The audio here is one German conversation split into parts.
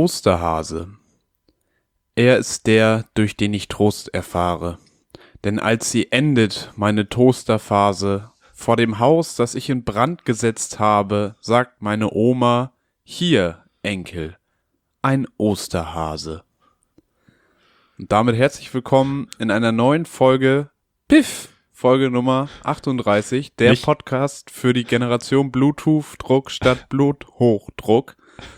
Osterhase. Er ist der, durch den ich Trost erfahre. Denn als sie endet, meine Toasterphase, vor dem Haus, das ich in Brand gesetzt habe, sagt meine Oma, hier, Enkel, ein Osterhase. Und damit herzlich willkommen in einer neuen Folge Piff, Folge Nummer 38, der Podcast für die Generation Bluetooth-Druck statt Bluthochdruck.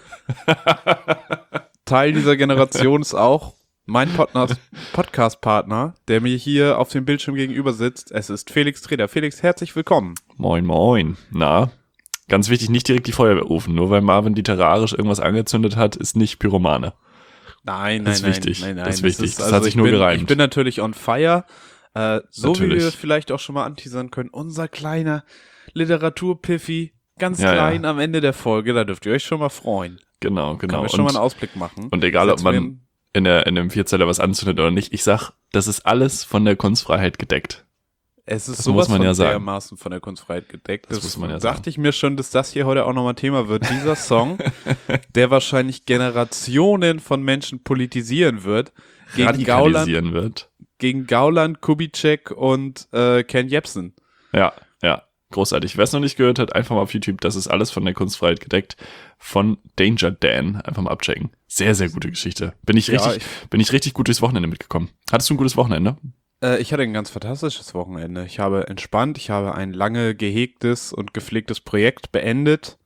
Teil dieser Generation ist auch mein Podcast-Partner, der mir hier auf dem Bildschirm gegenüber sitzt. Es ist Felix Treder. Felix, herzlich willkommen. Moin, moin. Na, ganz wichtig, nicht direkt die Feuerwehr rufen. Nur weil Marvin literarisch irgendwas angezündet hat, ist nicht Pyromane. Nein. Das ist wichtig. Das ist wichtig. Das hat sich nur gereimt. Ich bin natürlich on fire. So Natürlich. wie wir vielleicht auch schon mal anteasern können. Unser kleiner Literaturpiffi, ganz klein am Ende der Folge. Da dürft ihr euch schon mal freuen. Genau. Können wir schon mal einen Ausblick machen. Und egal, ob man in einem Vierzeller was anzündet oder nicht, ich sag, das ist alles von der Kunstfreiheit gedeckt. Es ist das sowas muss man von ja sagen. dermaßen von der Kunstfreiheit gedeckt. Das muss man ja dachte ich mir schon, dass das hier heute auch nochmal Thema wird. Dieser Song, der wahrscheinlich Generationen von Menschen politisieren wird. Radikalisieren wird. Gegen Gauland, Kubitschek und Ken Jebsen. Ja. Großartig. Wer es noch nicht gehört hat, einfach mal auf YouTube. Das ist alles von der Kunstfreiheit gedeckt. Von Danger Dan. Einfach mal abchecken. Sehr, sehr gute Geschichte. Bin ich richtig gut durchs Wochenende mitgekommen. Hattest du ein gutes Wochenende? Ich hatte ein ganz fantastisches Wochenende. Ich habe entspannt. Ich habe ein lange gehegtes und gepflegtes Projekt beendet.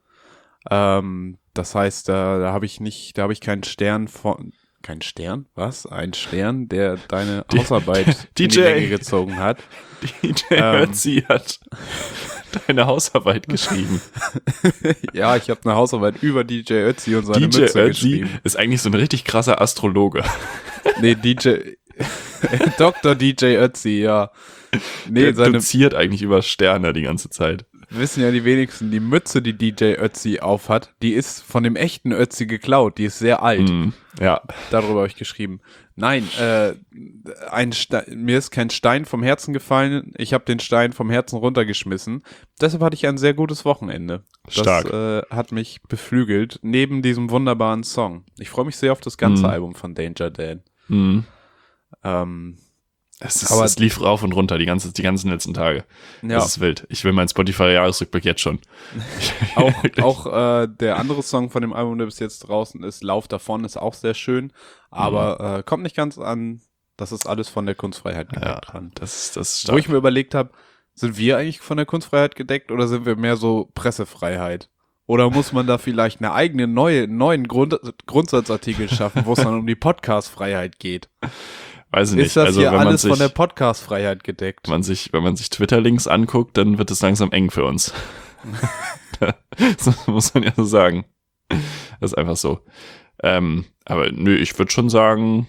Das heißt, da habe ich keinen Stern von... Kein Stern? Was? Ein Stern, der deine Hausarbeit in die Länge gezogen hat. DJ Ötzi hat deine Hausarbeit geschrieben. Ja, ich habe eine Hausarbeit über DJ Ötzi und seine Mütze geschrieben. DJ Ötzi ist eigentlich so ein richtig krasser Astrologe. Nee, Dr. DJ Ötzi, ja. Nee, der doziert eigentlich über Sterne die ganze Zeit. Wissen ja die wenigsten, die Mütze, die DJ Ötzi aufhat, die ist von dem echten Ötzi geklaut, die ist sehr alt. Ja. Darüber habe ich geschrieben. Nein, mir ist kein Stein vom Herzen gefallen, ich habe den Stein vom Herzen runtergeschmissen. Deshalb hatte ich ein sehr gutes Wochenende. Stark. Das hat mich beflügelt, neben diesem wunderbaren Song. Ich freue mich sehr auf das ganze Album von Danger Dan. Es lief rauf und runter die ganzen letzten Tage. Ja. Das ist wild. Ich will meinen Spotify-Jahresrückblick jetzt schon. auch der andere Song von dem Album, der bis jetzt draußen ist, Lauf davon, ist auch sehr schön, aber kommt nicht ganz an, das ist alles von der Kunstfreiheit gedeckt dran. Das ist stark. Wo ich mir überlegt habe, sind wir eigentlich von der Kunstfreiheit gedeckt oder sind wir mehr so Pressefreiheit? Oder muss man da vielleicht eine eigene neuen Grundsatzartikel schaffen, wo es dann um die Podcast-Freiheit geht? Weiß ich nicht. Ist das hier alles von der Podcast-Freiheit gedeckt? Wenn man sich Twitter-Links anguckt, dann wird es langsam eng für uns. Das muss man ja so sagen. Das ist einfach so. Aber nö, ich würde schon sagen,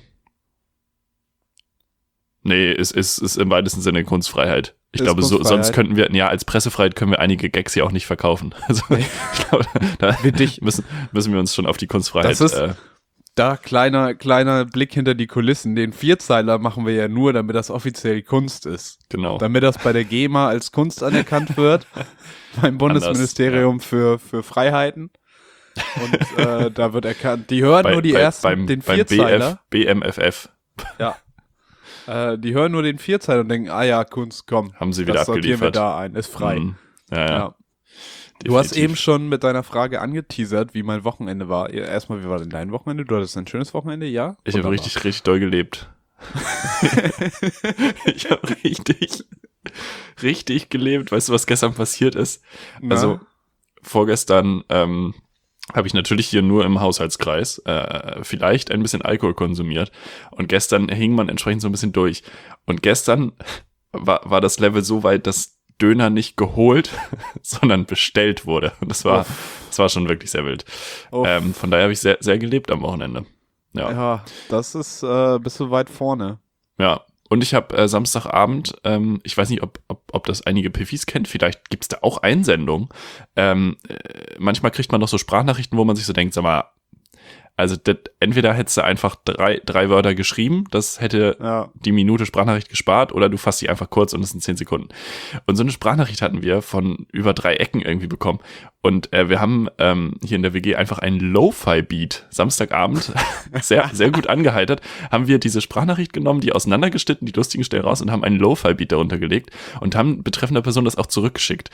es ist im weitesten Sinne Kunstfreiheit. Ich glaube, sonst könnten wir, als Pressefreiheit können wir einige Gags ja auch nicht verkaufen. Also, ich glaube, da müssen wir uns schon auf die Kunstfreiheit... Da kleiner Blick hinter die Kulissen. Den Vierzeiler machen wir ja nur, damit das offiziell Kunst ist. Genau. Damit das bei der GEMA als Kunst anerkannt wird. Beim Bundesministerium für Freiheiten. Und da wird erkannt, die hören nur den Vierzeiler. BMFF. Ja. Die hören nur den Vierzeiler und denken, Kunst, komm. Haben sie wieder abgeliefert. Das sortieren wir da ein, ist frei. Ja. Du hast eben schon mit deiner Frage angeteasert, wie mein Wochenende war. Erstmal, wie war denn dein Wochenende? Du hattest ein schönes Wochenende, ja? Ich habe richtig doll gelebt. Ich habe richtig gelebt. Weißt du, was gestern passiert ist? Na? Also, vorgestern habe ich natürlich hier nur im Haushaltskreis vielleicht ein bisschen Alkohol konsumiert. Und gestern hing man entsprechend so ein bisschen durch. Und gestern war das Level so weit, dass Döner nicht geholt, sondern bestellt wurde. Und das war schon wirklich sehr wild. Von daher habe ich sehr, sehr gelebt am Wochenende. Ja, das ist, bist du weit vorne. Ja, und ich habe Samstagabend, ich weiß nicht, ob das einige Piffis kennt, vielleicht gibt's da auch Einsendungen. Manchmal kriegt man noch so Sprachnachrichten, wo man sich so denkt, sag mal, Also entweder hättest du einfach drei Wörter geschrieben, das hätte die Minute Sprachnachricht gespart, oder du fasst die einfach kurz und es sind 10 Sekunden. Und so eine Sprachnachricht hatten wir von über 3 Ecken irgendwie bekommen. Und wir haben hier in der WG einfach einen Lo-Fi-Beat Samstagabend, sehr, sehr gut angeheitert, haben wir diese Sprachnachricht genommen, die auseinandergeschnitten, die lustigen Stellen raus und haben einen Lo-Fi-Beat darunter gelegt und haben betreffender Person das auch zurückgeschickt.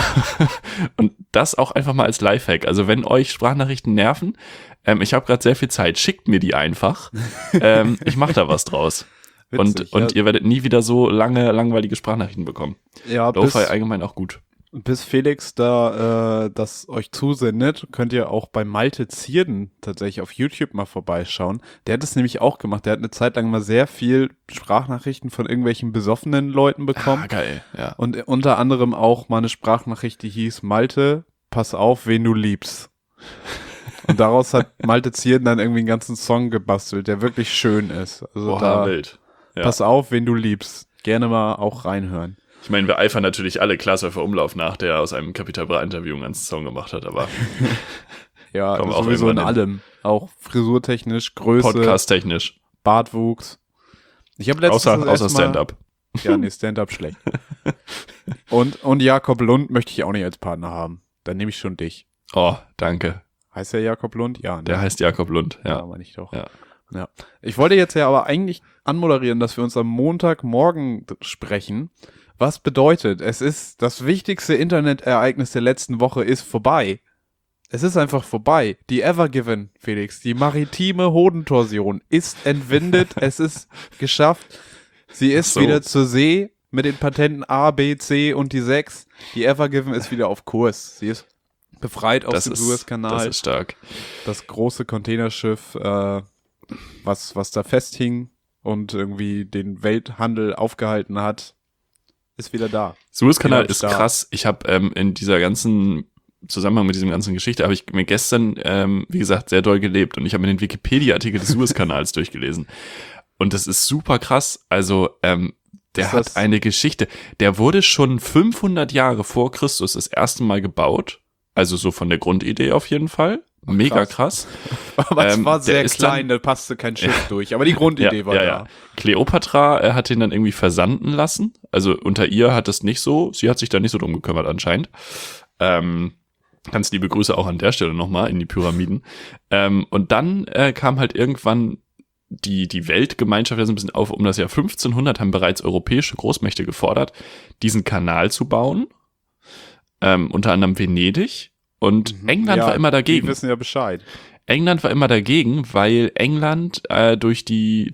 Und das auch einfach mal als Lifehack. Also wenn euch Sprachnachrichten nerven, ich habe gerade sehr viel Zeit, schickt mir die einfach. Ich mache da was draus. Witzig, und ihr werdet nie wieder so lange langweilige Sprachnachrichten bekommen. Ja, Lo-Fi allgemein auch gut. Bis Felix da das euch zusendet, könnt ihr auch bei Malte Zierden tatsächlich auf YouTube mal vorbeischauen. Der hat es nämlich auch gemacht. Der hat eine Zeit lang mal sehr viel Sprachnachrichten von irgendwelchen besoffenen Leuten bekommen. Geil, ja. Und unter anderem auch mal eine Sprachnachricht, die hieß: Malte, pass auf, wen du liebst. Und daraus hat Malte Zierden dann irgendwie einen ganzen Song gebastelt, der wirklich schön ist. Also wild. Ja. Pass auf, wen du liebst. Gerne mal auch reinhören. Ich meine, wir eifern natürlich alle Glashäufer Umlauf nach, der aus einem Capital Bra Interview einen ganzen Song gemacht hat, aber ja, sowieso in allem. Auch frisurtechnisch, Größe, Podcast-technisch, Bartwuchs. Ich habe letztens außer Stand-Up. Ja, nee, Stand-Up schlecht. Und Jakob Lund möchte ich auch nicht als Partner haben. Dann nehme ich schon dich. Oh, danke. Heißt der Jakob Lund? Ja, ne? Der heißt Jakob Lund, ja. Ja, meine ich doch. Ja. Ich wollte jetzt ja aber eigentlich anmoderieren, dass wir uns am Montagmorgen sprechen. Was bedeutet, es ist das wichtigste Internetereignis der letzten Woche ist vorbei. Es ist einfach vorbei. Die Ever Given, Felix, die maritime Hodentorsion ist entwindet. Es ist geschafft. Sie ist wieder zur See mit den Patenten A, B, C und die 6. Die Ever Given ist wieder auf Kurs. Sie ist befreit aus dem Suezkanal. Das ist stark. Das große Containerschiff, was da festhing und irgendwie den Welthandel aufgehalten hat, ist wieder da. Suezkanal ist krass. Ich habe in dieser ganzen Zusammenhang mit diesem ganzen Geschichte habe ich mir gestern, wie gesagt, sehr doll gelebt und ich habe mir den Wikipedia-Artikel des Suezkanals durchgelesen. Und das ist super krass. Also der hat eine Geschichte. Der wurde schon 500 Jahre vor Christus das erste Mal gebaut. Also so von der Grundidee auf jeden Fall. Mega krass. Aber es war sehr klein, da passte kein Schiff durch. Aber die Grundidee war da. Ja. Kleopatra hat ihn dann irgendwie versanden lassen. Also unter ihr hat es nicht so, sie hat sich da nicht so drum gekümmert anscheinend. Ganz liebe Grüße auch an der Stelle nochmal in die Pyramiden. Und dann kam halt irgendwann die Weltgemeinschaft so ein bisschen auf. Um das Jahr 1500 haben bereits europäische Großmächte gefordert, diesen Kanal zu bauen. Unter anderem Venedig. Und England war immer dagegen. Die wissen ja Bescheid. England war immer dagegen, weil England durch die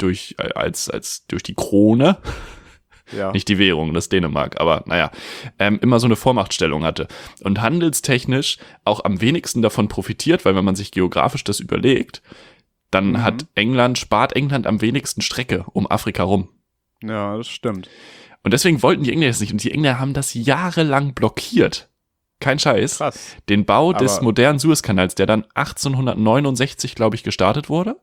Krone, nicht die Währung, das Dänemark, aber naja, immer so eine Vormachtstellung hatte. Und handelstechnisch auch am wenigsten davon profitiert, weil wenn man sich geografisch das überlegt, dann spart England am wenigsten Strecke um Afrika rum. Ja, das stimmt. Und deswegen wollten die Engländer es nicht. Und die Engländer haben das jahrelang blockiert. Kein Scheiß. Krass. Den Bau des modernen Suezkanals, der dann 1869, glaube ich, gestartet wurde,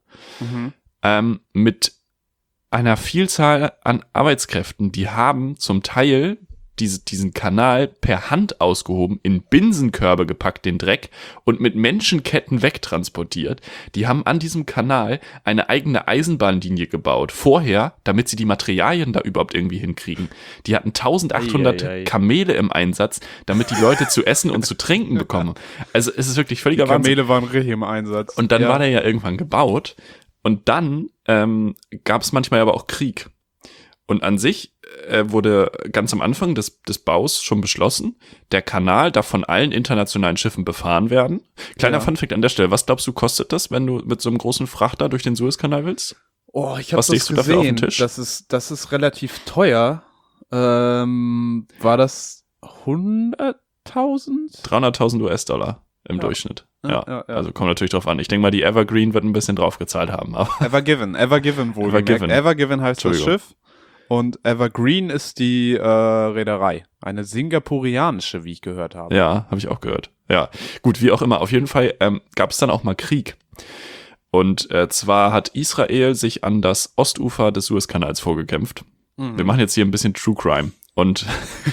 mit einer Vielzahl an Arbeitskräften, die haben zum Teil diesen Kanal per Hand ausgehoben, in Binsenkörbe gepackt, den Dreck, und mit Menschenketten wegtransportiert. Die haben an diesem Kanal eine eigene Eisenbahnlinie gebaut. Vorher, damit sie die Materialien da überhaupt irgendwie hinkriegen. Die hatten 1800 Kamele im Einsatz, damit die Leute zu essen und zu trinken bekommen. Also es ist wirklich völliger Wahnsinn. Kamele waren richtig im Einsatz. Und dann war der ja irgendwann gebaut. Und dann gab es manchmal aber auch Krieg. Und an sich wurde ganz am Anfang des Baus schon beschlossen, der Kanal darf von allen internationalen Schiffen befahren werden. Kleiner Funfact an der Stelle, was glaubst du, kostet das, wenn du mit so einem großen Frachter durch den Suezkanal willst? Oh, ich habe das gesehen. Dafür auf den Tisch? Das ist relativ teuer. War das 100.000? 300.000 US-Dollar im Durchschnitt. Ja. Also kommt natürlich drauf an. Ich denke mal, die Evergreen wird ein bisschen drauf gezahlt haben. Aber Evergiven wohl. Evergiven heißt das Schiff. Und Evergreen ist die Reederei. Eine singapurianische, wie ich gehört habe. Ja, habe ich auch gehört. Ja, gut, wie auch immer. Auf jeden Fall gab es dann auch mal Krieg. Und zwar hat Israel sich an das Ostufer des Suezkanals vorgekämpft. Wir machen jetzt hier ein bisschen True Crime. Und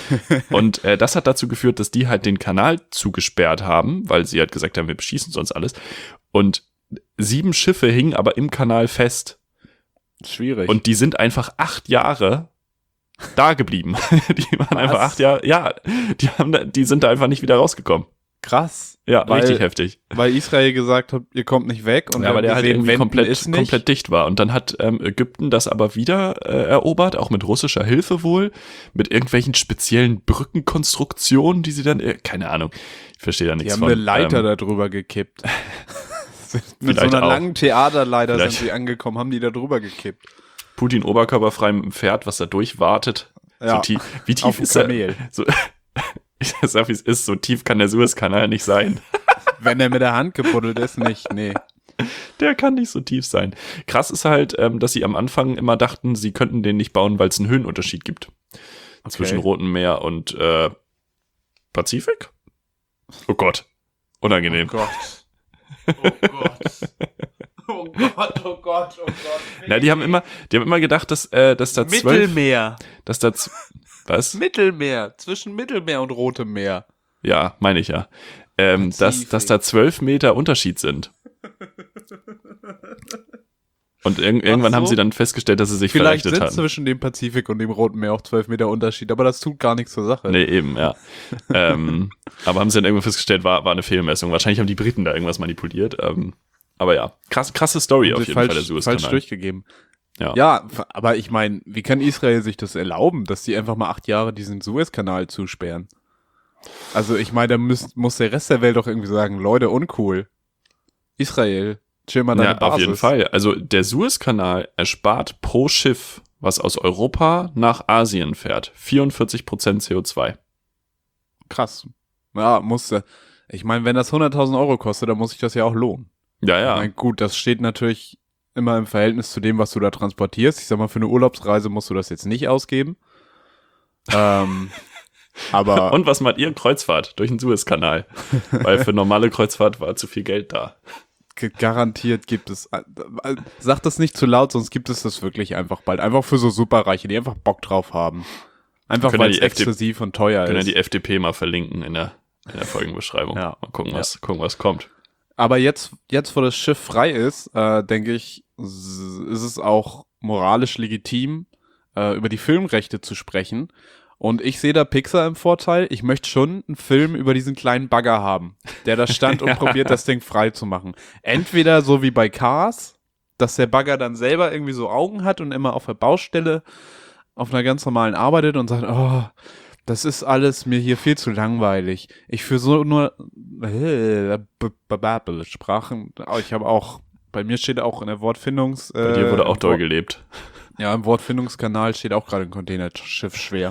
das hat dazu geführt, dass die halt den Kanal zugesperrt haben, weil sie halt gesagt haben, wir beschießen sonst alles. Und 7 Schiffe hingen aber im Kanal fest. Schwierig. Und die sind einfach 8 Jahre da geblieben. Die waren einfach 8 Jahre, ja, die sind da einfach nicht wieder rausgekommen. Krass. Ja, Weil- richtig heftig. Weil Israel gesagt hat, ihr kommt nicht weg. Und Ja, wir weil der haben halt gesehen, irgendwie Wenden komplett dicht war. Und dann hat Ägypten das aber wieder erobert, auch mit russischer Hilfe wohl, mit irgendwelchen speziellen Brückenkonstruktionen, die sie dann, keine Ahnung, ich verstehe da Die nichts haben von. eine Leiter da drüber gekippt. Mit so Vielleicht einer auch. langen Theaterleiter Vielleicht. sind sie angekommen, haben die da drüber gekippt. Putin oberkörperfrei mit dem Pferd, was da durchwartet. Ja, So tief, wie auf tief dem ist er? Kamel. So, ich sag, wie es ist, so tief kann der Suezkanal nicht sein. Wenn der mit der Hand gebuddelt ist, nicht, nee. Der kann nicht so tief sein. Krass ist halt, dass sie am Anfang immer dachten, sie könnten den nicht bauen, weil es einen Höhenunterschied gibt. Zwischen Rotem Meer und Pazifik? Oh Gott. Unangenehm. Oh Gott. Oh Gott. Oh Gott, oh Gott, oh Gott. Na, die haben immer gedacht, dass da 12, Mittelmeer. was? Mittelmeer. Zwischen Mittelmeer und Rotem Meer. Ja, meine ich ja. Dass da 12 Meter Unterschied sind. Und irgendwann so. haben sie dann festgestellt, dass sie sich Vielleicht verrechnet sind hatten. zwischen dem Pazifik und dem Roten Meer auch 12 Meter Unterschied, aber das tut gar nichts zur Sache. Nee, eben, ja. Aber haben sie dann irgendwann festgestellt, war eine Fehlmessung. Wahrscheinlich haben die Briten da irgendwas manipuliert. Aber ja, krasse Story auf jeden Fall, der Suezkanal. Falsch durchgegeben. Ja. Ja, aber ich meine, wie kann Israel sich das erlauben, dass die einfach mal 8 Jahre diesen Suezkanal zusperren? Also ich meine, da muss der Rest der Welt doch irgendwie sagen, Leute, uncool. Israel, chill mal deine Ja, Basis. auf jeden Fall. Also der Suezkanal erspart pro Schiff, was aus Europa nach Asien fährt, 44% CO2. Krass. Ja, musste. Ich meine, wenn das 100.000 Euro kostet, dann muss sich das ja auch lohnen. Ja, ja. Ich meine, gut, das steht natürlich immer im Verhältnis zu dem, was du da transportierst. Ich sag mal, für eine Urlaubsreise musst du das jetzt nicht ausgeben. Aber Und was macht ihr? Kreuzfahrt durch den Suezkanal. Weil für normale Kreuzfahrt war zu viel Geld da. garantiert gibt es, sag das nicht zu laut, sonst gibt es das wirklich einfach bald. Einfach für so Superreiche, die einfach Bock drauf haben. Einfach Können weil ja es die exklusiv und teuer Können ja ist. die FDP mal verlinken in der Folgenbeschreibung. Ja. Mal gucken, was kommt. Aber jetzt, wo das Schiff frei ist, denke ich, ist es auch moralisch legitim, über die Filmrechte zu sprechen. Und ich sehe da Pixar im Vorteil. Ich möchte schon einen Film über diesen kleinen Bagger haben, der da stand und probiert, das Ding frei zu machen. Entweder so wie bei Cars, dass der Bagger dann selber irgendwie so Augen hat und immer auf der Baustelle auf einer ganz normalen arbeitet und sagt, oh, das ist alles mir hier viel zu langweilig. Ich für so nur Sprachen, ich habe auch, bei mir steht auch in der Wortfindungs... Bei dir wurde auch doll gelebt. Ja, im Wortfindungskanal steht auch gerade ein Containerschiff schwer.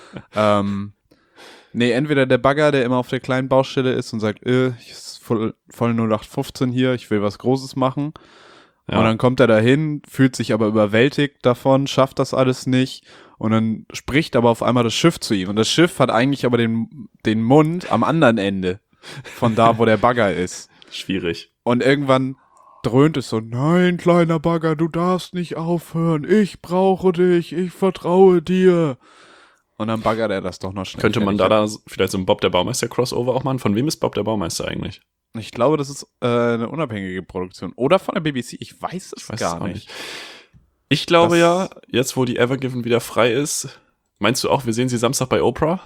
Nee, entweder der Bagger, der immer auf der kleinen Baustelle ist und sagt, ich ist voll 0815 hier, ich will was Großes machen. Ja. Und dann kommt er dahin, fühlt sich aber überwältigt davon, schafft das alles nicht. Und dann spricht aber auf einmal das Schiff zu ihm. Und das Schiff hat eigentlich aber den Mund am anderen Ende von da, wo der Bagger ist. Schwierig. Und irgendwann dröhnt es so, nein, kleiner Bagger, du darfst nicht aufhören. Ich brauche dich, ich vertraue dir. Und dann baggert er das doch noch schnell. Könnte man fertig. da vielleicht so ein Bob der Baumeister-Crossover auch machen? Von wem ist Bob der Baumeister eigentlich? Ich glaube, das ist eine unabhängige Produktion. Oder von der BBC, ich weiß es weiß gar es auch nicht. Ich glaube Das- ja, jetzt wo die Evergiven wieder frei ist, meinst du auch, wir sehen sie Samstag bei Oprah?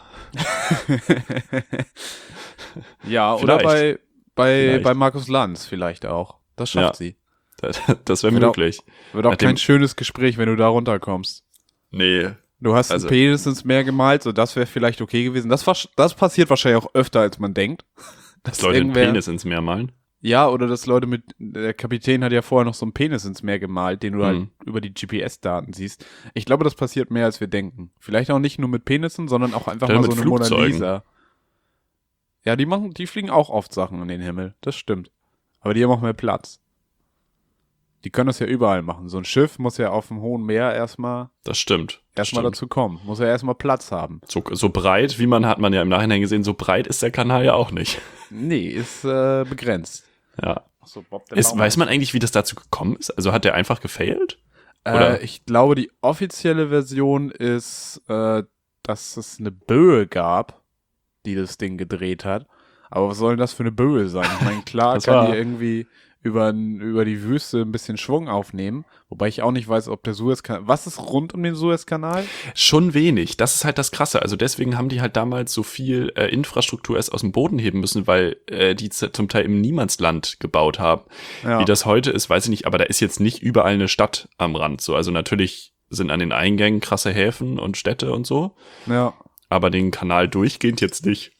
Ja, oder Vielleicht. Vielleicht. bei Markus Lanz vielleicht auch. Das schafft Ja. sie. Das wäre Wird auch- möglich. Wird auch Nachdem- kein schönes Gespräch, wenn du da runterkommst. Nee. Du hast Also- einen Penis ins Meer gemalt, so das wäre vielleicht okay gewesen. Das passiert wahrscheinlich auch öfter, als man denkt. Dass Leute den Penis ins Meer malen. Ja, oder dass Leute der Kapitän hat ja vorher noch so einen Penis ins Meer gemalt, den du halt Mhm. über die GPS-Daten siehst. Ich glaube, das passiert mehr, als wir denken. Vielleicht auch nicht nur mit Penissen, sondern auch einfach Dann mal mit so eine Mona Flugzeugen. Lisa. Ja, die fliegen auch oft Sachen in den Himmel. Das stimmt. Aber die haben auch mehr Platz. Die können das ja überall machen. So ein Schiff muss ja auf dem hohen Meer erstmal Das stimmt. Das stimmt. dazu kommen. Muss ja erstmal Platz haben. So breit, wie hat man ja im Nachhinein gesehen, so breit ist der Kanal ja auch nicht. Nee, ist begrenzt. Ja. Achso, Bob Weiß man eigentlich, wie das dazu gekommen ist? Also hat der einfach gefailt? Oder? Ich glaube, die offizielle Version ist, dass es eine Böe gab, die das Ding gedreht hat. Aber was soll denn das für eine Böe sein? Ich meine, klar Das kann war- die irgendwie über die Wüste ein bisschen Schwung aufnehmen. Wobei ich auch nicht weiß, ob der Suezkanal, was ist rund um den Suezkanal? Schon wenig. Das ist halt das Krasse. Also deswegen haben die halt damals so viel Infrastruktur erst aus dem Boden heben müssen, weil die zum Teil im Niemandsland gebaut haben. Ja. Wie das heute ist, weiß ich nicht. Aber da ist jetzt nicht überall eine Stadt am Rand. So, also natürlich sind an den Eingängen krasse Häfen und Städte und so. Ja, Aber den Kanal durchgehend jetzt nicht.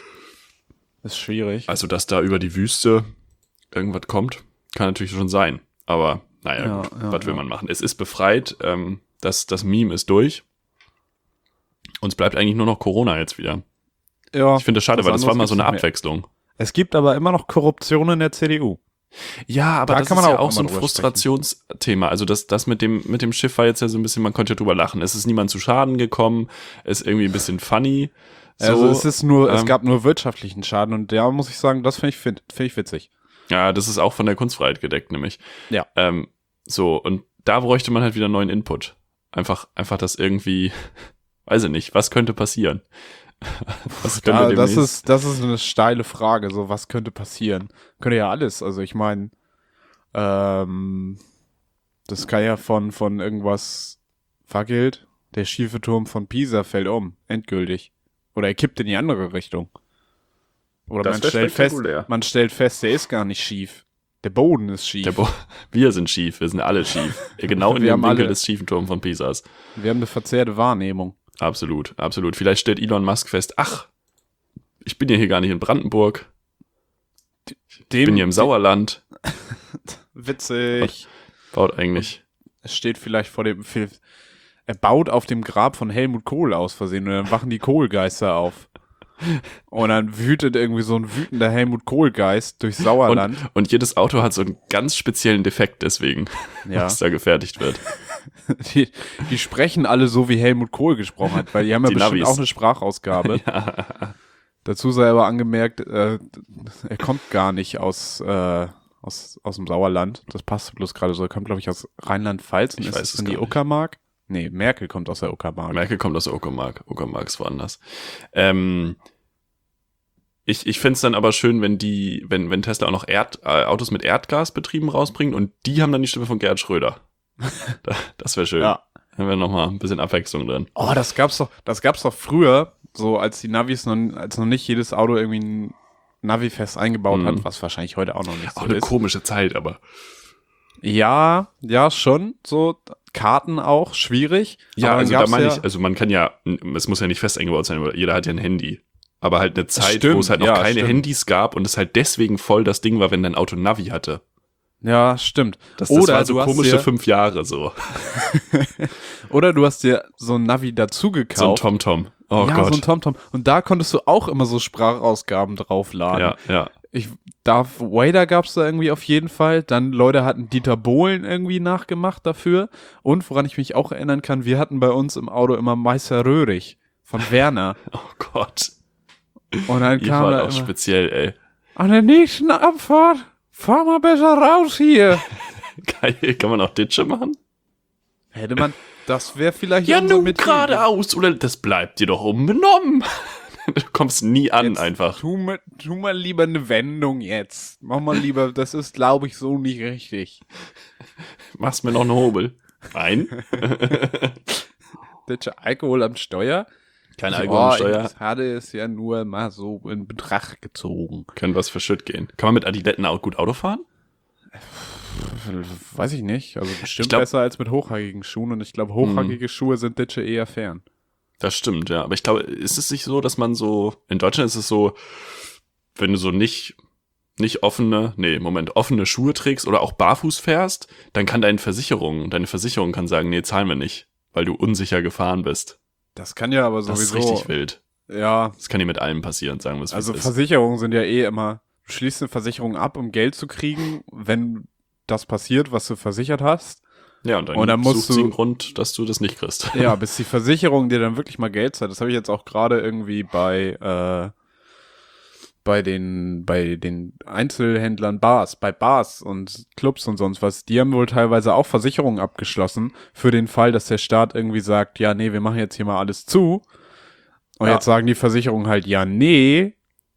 ist schwierig. Also, dass da über die Wüste irgendwas kommt, kann natürlich schon sein. Aber naja, Ja, gut, ja, was will ja. man machen? Es ist befreit, das Meme ist durch. Uns bleibt eigentlich nur noch Corona jetzt wieder. Ja, Ich finde das schade, was weil das war anderes mal so eine gibt's nicht mehr. Abwechslung. Es gibt aber immer noch Korruption in der CDU. Ja, aber Da das kann ist man ja auch auch so ein immer drüber Frustrationsthema. Also das mit dem Schiff war jetzt ja so ein bisschen, man konnte ja drüber lachen. Es ist niemand zu Schaden gekommen, ist irgendwie ein bisschen funny. So, Also es ähm, gab nur wirtschaftlichen Schaden und da muss ich sagen, das finde ich witzig. ja, das ist auch von der Kunstfreiheit gedeckt, nämlich. Ja. So, und da bräuchte man halt wieder neuen Input. Einfach das irgendwie, weiß ich nicht, was könnte passieren? Was können wir Das demnächst- ist eine steile Frage, so was könnte passieren? Könnte ja alles, also ich meine, das kann ja von irgendwas vergilt. Der schiefe Turm von Pisa fällt um, endgültig. Oder er kippt in die andere Richtung. Oder Das wär spektakulär. man stellt fest, der ist gar nicht schief. Der Boden ist schief. Wir sind schief, wir sind alle schief. Genau in Wir dem haben Winkel alle- des schiefen Turms von Pisas. Wir haben eine verzerrte Wahrnehmung. Absolut, absolut. Vielleicht stellt Elon Musk fest, ach, ich bin ja hier gar nicht in Brandenburg, ich bin hier im Sauerland. Witzig. Baut eigentlich. Es steht vielleicht er baut auf dem Grab von Helmut Kohl aus Versehen und dann wachen die Kohlgeister auf. Und dann wütet irgendwie so ein wütender Helmut Kohl-Geist durchs Sauerland. Und jedes Auto hat so einen ganz speziellen Defekt deswegen, Ja. was da gefertigt wird. Die sprechen alle so, wie Helmut Kohl gesprochen hat, weil die haben ja Die bestimmt Navis. auch eine Sprachausgabe. Dazu sei aber angemerkt, er kommt gar nicht aus dem Sauerland. Das passt bloß gerade so. Er kommt, glaube ich, aus Rheinland-Pfalz. Und Ich ist weiß es es in gar die nicht. Uckermark? Nee, Merkel kommt aus der Uckermark. Merkel kommt aus der Uckermark. Uckermark ist woanders. Ich find's dann aber schön, wenn Tesla auch noch Autos mit Erdgasbetrieben rausbringt und die haben dann die Stimme von Gerhard Schröder. Das wäre schön. Ja. Dann wäre noch mal ein bisschen Abwechslung drin. Oh, das gab's doch früher, so als die Navis als noch nicht jedes Auto irgendwie ein Navi fest eingebaut hat, was wahrscheinlich heute auch noch nicht so Auch eine ist. komische Zeit, aber. Ja, schon. So Karten auch, schwierig. Ja, Aber dann also da gab's meine ja, ich, also man kann ja, es muss ja nicht fest eingebaut sein, aber jeder hat ja ein Handy. Aber halt eine Zeit, Stimmt, wo es halt noch ja, keine stimmt. Handys gab und es halt deswegen voll das Ding war, wenn dein Auto ein Navi hatte. Ja, stimmt. Das Oder war so du hast komische dir- 5 Jahre so. Oder du hast dir so ein Navi dazu So ein gekauft. TomTom. Oh ja, Gott. so ein TomTom. Und da konntest du auch immer so Sprachausgaben draufladen. Ja. Darth Vader gab's da irgendwie auf jeden Fall. Dann Leute hatten Dieter Bohlen irgendwie nachgemacht dafür. Und woran ich mich auch erinnern kann, wir hatten bei uns im Auto immer Meister Röhrig von Werner. Oh Gott. Und dann Ihr kam wart da auch immer, speziell, ey. an der nächsten Abfahrt, fahr mal besser raus hier. Geil. Kann man auch Ditsche machen? Hätte man, das wäre vielleicht Ja, unser nun Metier. geradeaus. Oder das bleibt dir doch unbenommen. Du kommst nie an Jetzt einfach. Tu mal lieber eine Wendung jetzt. Mach mal lieber, das ist, glaube ich, so nicht richtig. Machst mir noch eine Hobel. Nein. Deutsche Alkohol am Steuer? Kein Alkohol am Steuer. Ich hatte es ja nur mal so in Betracht gezogen. Kann was für Shit gehen. Kann man mit Adiletten auch gut Auto fahren? Weiß ich nicht. Also bestimmt Ich glaub- besser als mit hochhackigen Schuhen. Und ich glaube, hochhackige Schuhe sind Ditsche eher fern. Das stimmt, ja. Aber ich glaube, ist es nicht so, dass man so, in Deutschland ist es so, wenn du so offene Schuhe trägst oder auch barfuß fährst, dann kann deine Versicherung kann sagen, nee, zahlen wir nicht, weil du unsicher gefahren bist. Das kann ja aber Das sowieso. ist richtig wild. Ja, Das kann dir mit allem passieren, sagen wir es, wie also es ist. Versicherungen sind ja eh immer, du schließt eine Versicherung ab, um Geld zu kriegen, wenn das passiert, was du versichert hast. Ja, und dann, und dann musst sucht sie du- einen Grund, dass du das nicht kriegst. Ja, bis die Versicherung dir dann wirklich mal Geld zahlt. Das habe ich jetzt auch gerade irgendwie bei den Einzelhändlern bei Bars und Clubs und sonst was. Die haben wohl teilweise auch Versicherungen abgeschlossen für den Fall, dass der Staat irgendwie sagt, ja, nee, wir machen jetzt hier mal alles zu. Und Ja. jetzt sagen die Versicherungen halt, ja, nee,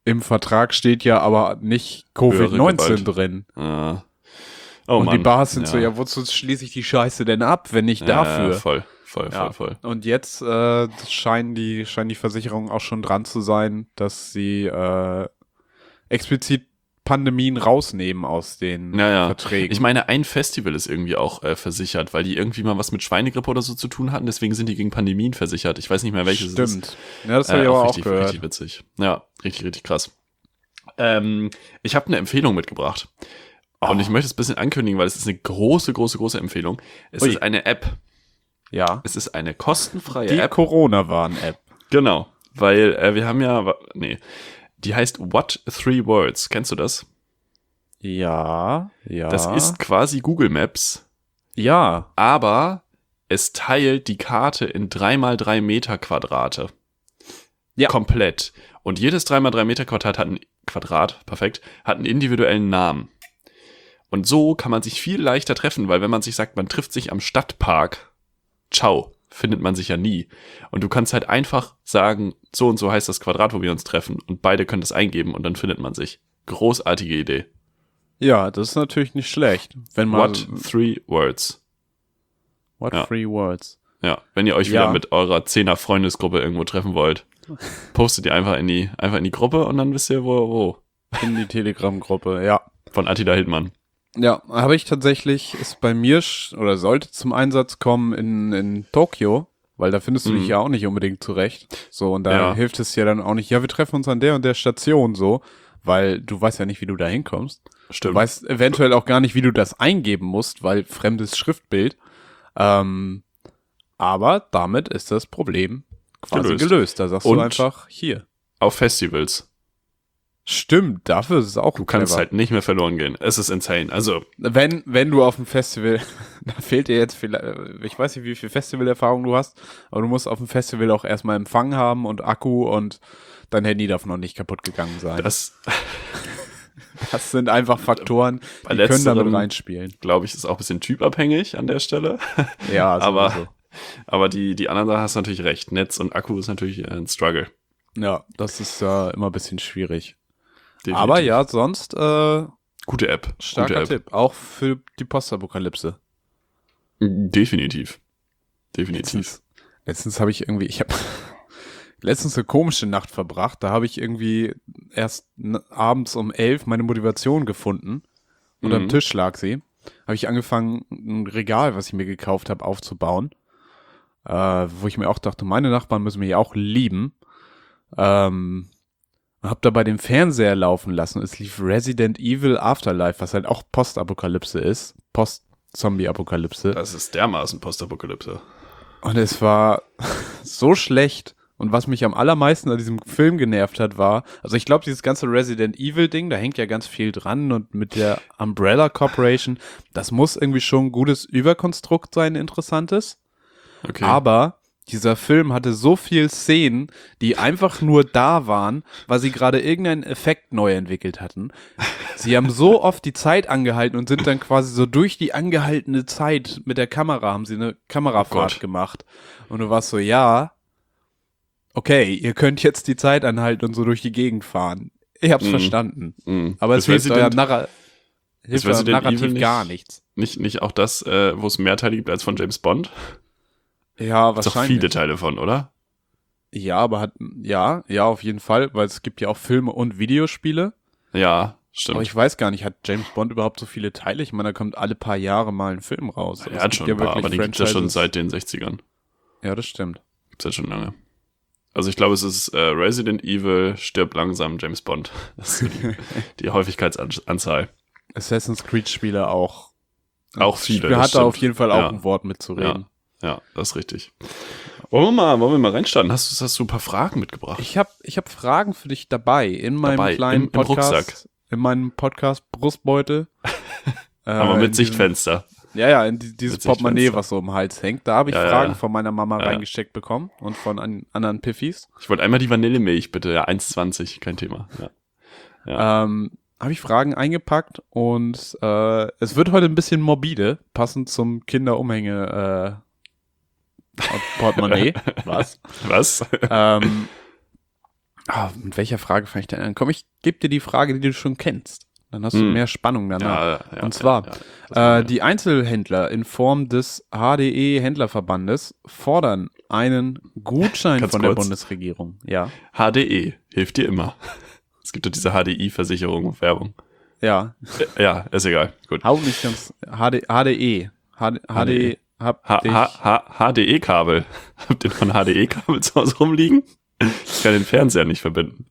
im Vertrag steht ja aber nicht Covid-19 drin. Oh, und Mann. die Bars sind so, ja, wozu schließe ich die Scheiße denn ab, wenn nicht dafür? Voll. Und jetzt scheinen die Versicherungen auch schon dran zu sein, dass sie explizit Pandemien rausnehmen aus den Verträgen. Ich meine, ein Festival ist irgendwie auch versichert, weil die irgendwie mal was mit Schweinegrippe oder so zu tun hatten, deswegen sind die gegen Pandemien versichert. Ich weiß nicht mehr, welches es ist. Stimmt. Ja, das habe ich aber auch gehört. Richtig witzig. Ja, richtig krass. Ich habe eine Empfehlung mitgebracht. Und ich möchte es ein bisschen ankündigen, weil es ist eine große Empfehlung. Es ist eine App. Ja. Es ist eine kostenfreie Die App. Corona-Warn-App. Genau, weil wir haben die heißt What 3 Words. Kennst du das? Ja. Das ist quasi Google Maps. Ja. Aber es teilt die Karte in 3x3 Meter Quadrate. Ja. Komplett. Und jedes 3x3 Meter Quadrat hat einen individuellen Namen. Und so kann man sich viel leichter treffen, weil wenn man sich sagt, man trifft sich am Stadtpark, ciao, findet man sich ja nie. Und du kannst halt einfach sagen, so und so heißt das Quadrat, wo wir uns treffen, und beide können das eingeben und dann findet man sich. Großartige Idee. Ja, das ist natürlich nicht schlecht. Wenn man What 3 Words. What 3 Words. Ja, wenn ihr euch wieder mit eurer 10er Freundesgruppe irgendwo treffen wollt, postet ihr einfach in die Gruppe und dann wisst ihr, wo. In die Telegram-Gruppe, ja. Von Attila Hildmann. Ja, habe ich tatsächlich, ist bei mir oder sollte zum Einsatz kommen in Tokio, weil da findest du dich ja auch nicht unbedingt zurecht. So, und da hilft es ja dann auch nicht, ja, wir treffen uns an der und der Station so, weil du weißt ja nicht, wie du da hinkommst. Stimmt. Du weißt eventuell auch gar nicht, wie du das eingeben musst, weil fremdes Schriftbild. Aber damit ist das Problem quasi gelöst. Da sagst du einfach, hier. Auf Festivals. Stimmt, dafür ist es auch Du kannst clever. halt nicht mehr verloren gehen. Es ist insane. Also, wenn du auf dem Festival, da fehlt dir jetzt vielleicht, ich weiß nicht, wie viel Festivalerfahrung du hast, aber du musst auf dem Festival auch erstmal Empfang haben und Akku und dein Handy darf noch nicht kaputt gegangen sein. Das sind einfach Faktoren, die können damit reinspielen. Glaube ich, ist auch ein bisschen typabhängig an der Stelle. Ja, aber die anderen Sachen hast du natürlich recht. Netz und Akku ist natürlich ein Struggle. Ja, das ist immer ein bisschen schwierig. Definitiv. Aber ja, sonst gute App. Starker Tipp, auch für die Postapokalypse. Definitiv. Letztens habe ich letztens eine komische Nacht verbracht. Da habe ich irgendwie erst abends um 11 meine Motivation gefunden. Unterm Tisch lag sie. Habe ich angefangen, ein Regal, was ich mir gekauft habe, aufzubauen. Wo ich mir auch dachte, meine Nachbarn müssen mich auch lieben. Hab dabei den Fernseher laufen lassen. Es lief Resident Evil Afterlife, was halt auch Postapokalypse ist. Post-Zombie-Apokalypse. Das ist dermaßen Postapokalypse. Und es war so schlecht. Und was mich am allermeisten an diesem Film genervt hat, war, also ich glaube, dieses ganze Resident Evil Ding, da hängt ja ganz viel dran und mit der Umbrella Corporation, das muss irgendwie schon ein gutes Überkonstrukt sein, interessantes. Okay. Aber dieser Film hatte so viel Szenen, die einfach nur da waren, weil sie gerade irgendeinen Effekt neu entwickelt hatten. Sie haben so oft die Zeit angehalten und sind dann quasi so durch die angehaltene Zeit mit der Kamera, haben sie eine Kamerafahrt gemacht. Und du warst so, ja, okay, ihr könnt jetzt die Zeit anhalten und so durch die Gegend fahren. Ich hab's verstanden. Aber es hilft euer Narrativ gar nichts. Nicht auch das, wo es mehr Teile gibt als von James Bond? Ja, wahrscheinlich. Ist doch viele Teile von, oder? Ja, aber ja, auf jeden Fall, weil es gibt ja auch Filme und Videospiele. Ja, stimmt. Aber ich weiß gar nicht, hat James Bond überhaupt so viele Teile? Ich meine, da kommt alle paar Jahre mal ein Film raus. Er hat schon ein paar, aber den gibt es ja schon seit den 60ern. Ja, das stimmt. Gibt's ja schon lange. Also ich glaube, es ist Resident Evil, stirbt langsam, James Bond. Das ist die Häufigkeitsanzahl. Assassin's Creed-Spiele auch. Auch viele. Er hat da auf jeden Fall auch ein Wort mitzureden. Ja, das ist richtig. Wollen wir mal reinstarten? Hast du ein paar Fragen mitgebracht? Ich hab Fragen für dich dabei in meinem kleinen Podcast. Im Rucksack. In meinem Podcast Brustbeutel. Aber mit Sichtfenster. Ja, in dieses Portemonnaie, was so im Hals hängt. Da habe ich Fragen von meiner Mama reingesteckt bekommen und von anderen Piffis. Ich wollte einmal die Vanillemilch, bitte. Ja, 1,20, kein Thema. Ja. Habe ich Fragen eingepackt und es wird heute ein bisschen morbide, passend zum Kinderumhänge Portemonnaie. Was? Mit welcher Frage fange ich denn an? Komm, ich gebe dir die Frage, die du schon kennst. Dann hast du mehr Spannung danach. Ja, Und zwar, ja. die Einzelhändler in Form des HDE-Händlerverbandes fordern einen Gutschein Ganz von der kurz. Bundesregierung. Ja. HDE hilft dir immer. Es gibt doch diese HDI-Versicherung, Werbung. Ja. Ja, ist egal. Gut. Hau nicht ganz. HDE. HD. HDE-Kabel. Habt ihr noch ein HDE-Kabel zu Hause rumliegen? Ich kann den Fernseher nicht verbinden.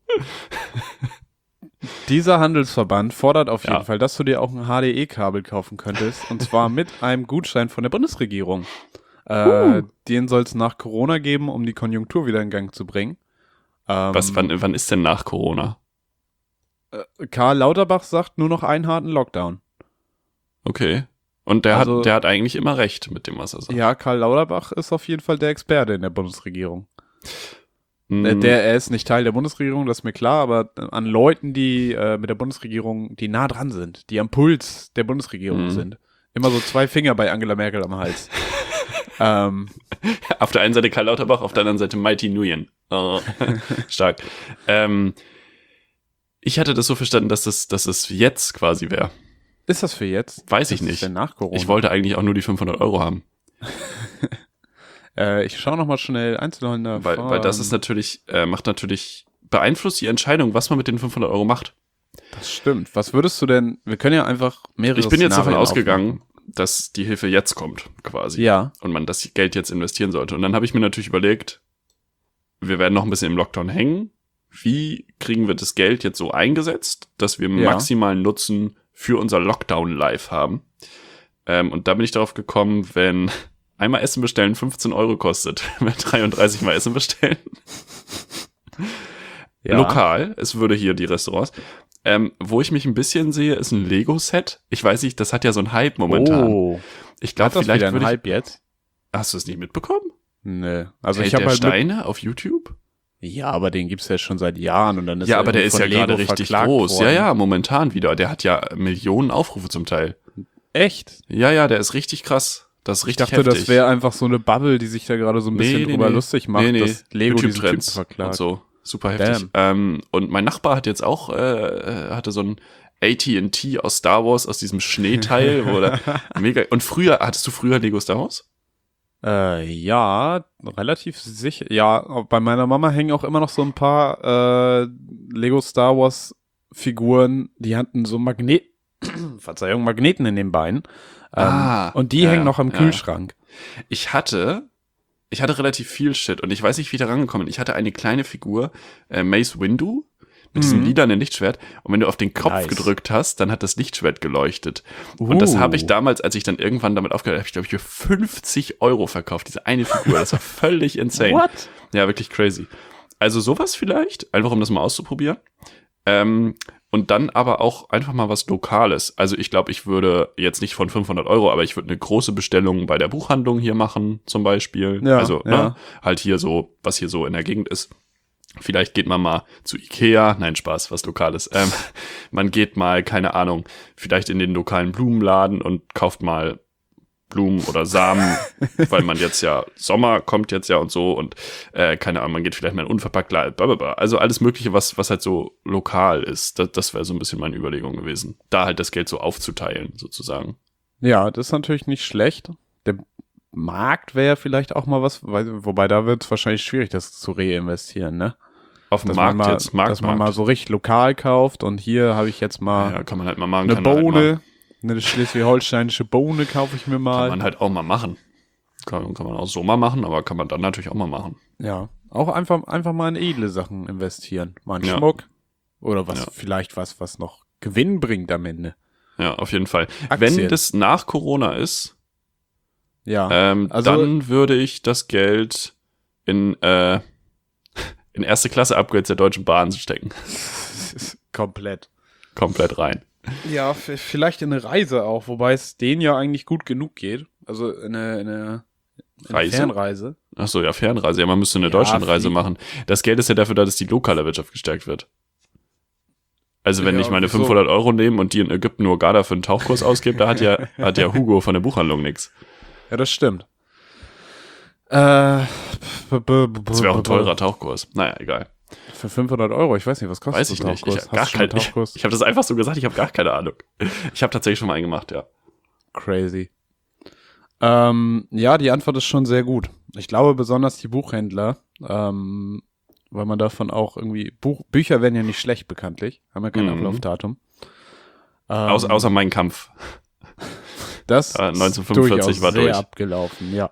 Dieser Handelsverband fordert auf jeden Ja. Fall, dass du dir auch ein HDE-Kabel kaufen könntest. Und zwar mit einem Gutschein von der Bundesregierung. Den soll es nach Corona geben, um die Konjunktur wieder in Gang zu bringen. Wann ist denn nach Corona? Karl Lauterbach sagt nur noch einen harten Lockdown. Okay. Und der Also- hat eigentlich immer recht mit dem, was er sagt. Ja, Karl Lauterbach ist auf jeden Fall der Experte in der Bundesregierung. Hm, Er ist nicht Teil der Bundesregierung, das ist mir klar, aber an Leuten, die mit der Bundesregierung, die nah dran sind, die am Puls der Bundesregierung sind. Immer so 2 Finger bei Angela Merkel am Hals. Auf der einen Seite Karl Lauterbach, auf der anderen Seite Mighty Nguyen. Oh, stark. Ich hatte das so verstanden, dass es jetzt quasi wäre. Ist das für jetzt? Weiß ich Was ist nicht. denn nach Corona? Ich wollte eigentlich auch nur die 500 € haben. Ich schaue nochmal schnell Einzelhändler. Weil das ist natürlich, beeinflusst die Entscheidung, was man mit den 500 € macht. Das stimmt. Was würdest du denn, wir können ja einfach mehrere Ich bin jetzt davon Szenarien ausgegangen, dass die Hilfe jetzt kommt, quasi. Ja. Und man das Geld jetzt investieren sollte. Und dann habe ich mir natürlich überlegt, wir werden noch ein bisschen im Lockdown hängen. Wie kriegen wir das Geld jetzt so eingesetzt, dass wir Ja. maximalen Nutzen für unser Lockdown-Live haben? Und da bin ich darauf gekommen, wenn einmal Essen bestellen 15 € kostet, wenn wir 33 Mal Essen bestellen. Ja. Lokal, es würde hier die Restaurants. Wo ich mich ein bisschen sehe, ist ein Lego-Set. Ich weiß nicht, das hat ja so einen Hype momentan. Oh. Ich glaube, Hat das vielleicht wieder einen würde ich... Hype jetzt? Hast du es nicht mitbekommen? Nö. Also Held ich habe der halt Steine auf YouTube? ja, aber den gibt's ja schon seit Jahren und dann ist Ja, er aber der irgendwie ist ja von gerade Lego richtig verklagt groß. worden. Ja, ja, momentan wieder. Der hat ja Millionen Aufrufe zum Teil. Echt? Ja, der ist richtig krass. Das ist Ich richtig dachte, heftig. das wäre einfach so eine Bubble, die sich da gerade so ein bisschen drüber lustig macht, dass Lego diesen Typen YouTube-Trends verklagt. und so. Super heftig. Und mein Nachbar hat jetzt auch, hatte so ein AT&T aus Star Wars, aus diesem Schneeteil, wo der mega, und hattest du früher Lego Star Wars? Ja, relativ sicher. Ja, bei meiner Mama hängen auch immer noch so ein paar Lego Star Wars Figuren, die hatten so Magneten in den Beinen. Und die hängen noch am Kühlschrank. Ich hatte relativ viel Shit und ich weiß nicht, wie ich da rangekommen bin. Ich hatte eine kleine Figur, Mace Windu, mit diesem lilanen Lichtschwert. Und wenn du auf den Kopf gedrückt hast, dann hat das Lichtschwert geleuchtet. Und das habe ich damals, als ich dann irgendwann damit aufgehört habe, habe ich, glaube ich, für 50 € verkauft, diese eine Figur. Das war völlig insane. What? Ja, wirklich crazy. Also sowas vielleicht, einfach um das mal auszuprobieren. Und dann aber auch einfach mal was Lokales. Also ich glaube, ich würde jetzt nicht von 500 €, aber ich würde eine große Bestellung bei der Buchhandlung hier machen, zum Beispiel. Ja, Also ja. Ne, halt hier so, was hier so in der Gegend ist. Vielleicht geht man mal zu Ikea, nein, Spaß, was Lokales. Man geht mal, keine Ahnung, vielleicht in den lokalen Blumenladen und kauft mal Blumen oder Samen, weil man jetzt ja, Sommer kommt jetzt ja und so und keine Ahnung, man geht vielleicht mal in unverpackt, blablabla. Also alles Mögliche, was halt so lokal ist. Das wäre so ein bisschen meine Überlegung gewesen. Da halt das Geld so aufzuteilen, sozusagen. Ja, das ist natürlich nicht schlecht. Der Markt wäre vielleicht auch mal was, wobei da wird es wahrscheinlich schwierig, das zu reinvestieren, ne? Auf dem Dass Markt man mal, jetzt, dass man mal so richtig lokal kauft und hier habe ich jetzt mal ja, kann man halt mal machen. eine kann man halt Bohne, eine schleswig-holsteinische Bohne kaufe ich mir mal, kann mal. man halt auch mal machen. Kann man auch so mal machen, aber kann man dann natürlich auch mal machen. Ja, auch einfach mal in edle Sachen investieren. Mal einen Ja. Schmuck oder was, Ja. vielleicht was noch Gewinn bringt am Ende. Ja, auf jeden Fall. Aktien. Wenn das nach Corona ist, Ja, dann würde ich das Geld in erste Klasse Upgrades der Deutschen Bahn stecken. komplett. Komplett rein. Ja, vielleicht in eine Reise auch, wobei es denen ja eigentlich gut genug geht. Also in eine Reise? Fernreise. Ach so, ja, Fernreise. Ja, man müsste eine Ja, Deutschlandreise fliegen. machen. Das Geld ist ja dafür da, dass die lokale Wirtschaft gestärkt wird. Also wenn Ja, ich meine wieso? 500 € nehme und die in Ägypten nur Garda für einen Tauchkurs ausgebe, da hat ja Hugo von der Buchhandlung nix. Ja, das stimmt. Das wäre auch ein teurer Tauchkurs. Naja, egal. Für 500 Euro, ich weiß nicht, was kostet Weiß ich so ein nicht. Tauchkurs? Ich habe das einfach so gesagt, ich habe gar keine Ahnung. Ich habe tatsächlich schon mal einen gemacht, ja. Crazy. Ja, die Antwort ist schon sehr gut. Ich glaube, besonders die Buchhändler, weil man davon auch irgendwie, Bücher werden ja nicht schlecht bekanntlich, haben ja kein Ablaufdatum. Außer Mein Kampf. Das 1945 ist war sehr durch. abgelaufen, ja.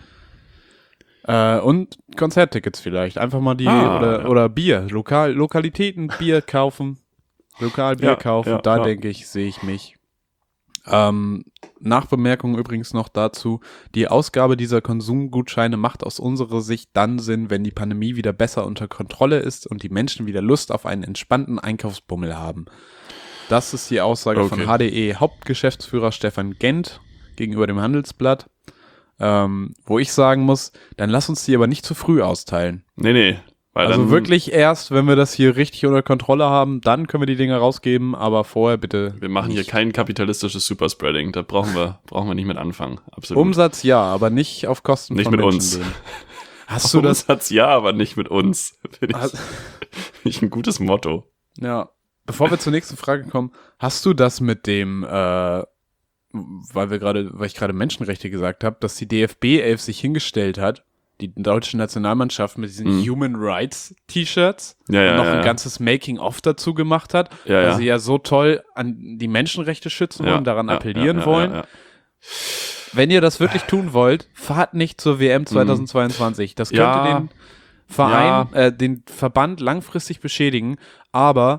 Und Konzerttickets vielleicht. Einfach mal oder Bier. Lokalitäten, Bier kaufen. Lokal-Bier kaufen. Denke ich, sehe ich mich. Nachbemerkung übrigens noch dazu. Die Ausgabe dieser Konsumgutscheine macht aus unserer Sicht dann Sinn, wenn die Pandemie wieder besser unter Kontrolle ist und die Menschen wieder Lust auf einen entspannten Einkaufsbummel haben. Das ist die Aussage von HDE Hauptgeschäftsführer Stefan Gent gegenüber dem Handelsblatt. Wo ich sagen muss, dann lass uns die aber nicht zu früh austeilen. Nee. Weil also dann, wirklich erst, wenn wir das hier richtig unter Kontrolle haben, dann können wir die Dinger rausgeben, aber vorher bitte. Wir machen hier kein kapitalistisches Superspreading, da brauchen wir nicht mit anfangen, absolut. Umsatz ja, aber nicht auf Kosten nicht von mit Menschen. Uns. Hast du das? Umsatz ja, aber nicht mit uns. Finde ich ein gutes Motto. Ja, bevor wir zur nächsten Frage kommen, hast du das mit dem, weil ich gerade Menschenrechte gesagt habe, dass die DFB 11 sich hingestellt hat, die deutsche Nationalmannschaft mit diesen Human Rights T-Shirts und noch ein ganzes Making-of dazu gemacht hat, weil sie ja so toll an die Menschenrechte schützen und daran appellieren wollen. Wenn ihr das wirklich tun wollt, fahrt nicht zur WM 2022. Das könnte den Verein, den Verband langfristig beschädigen, aber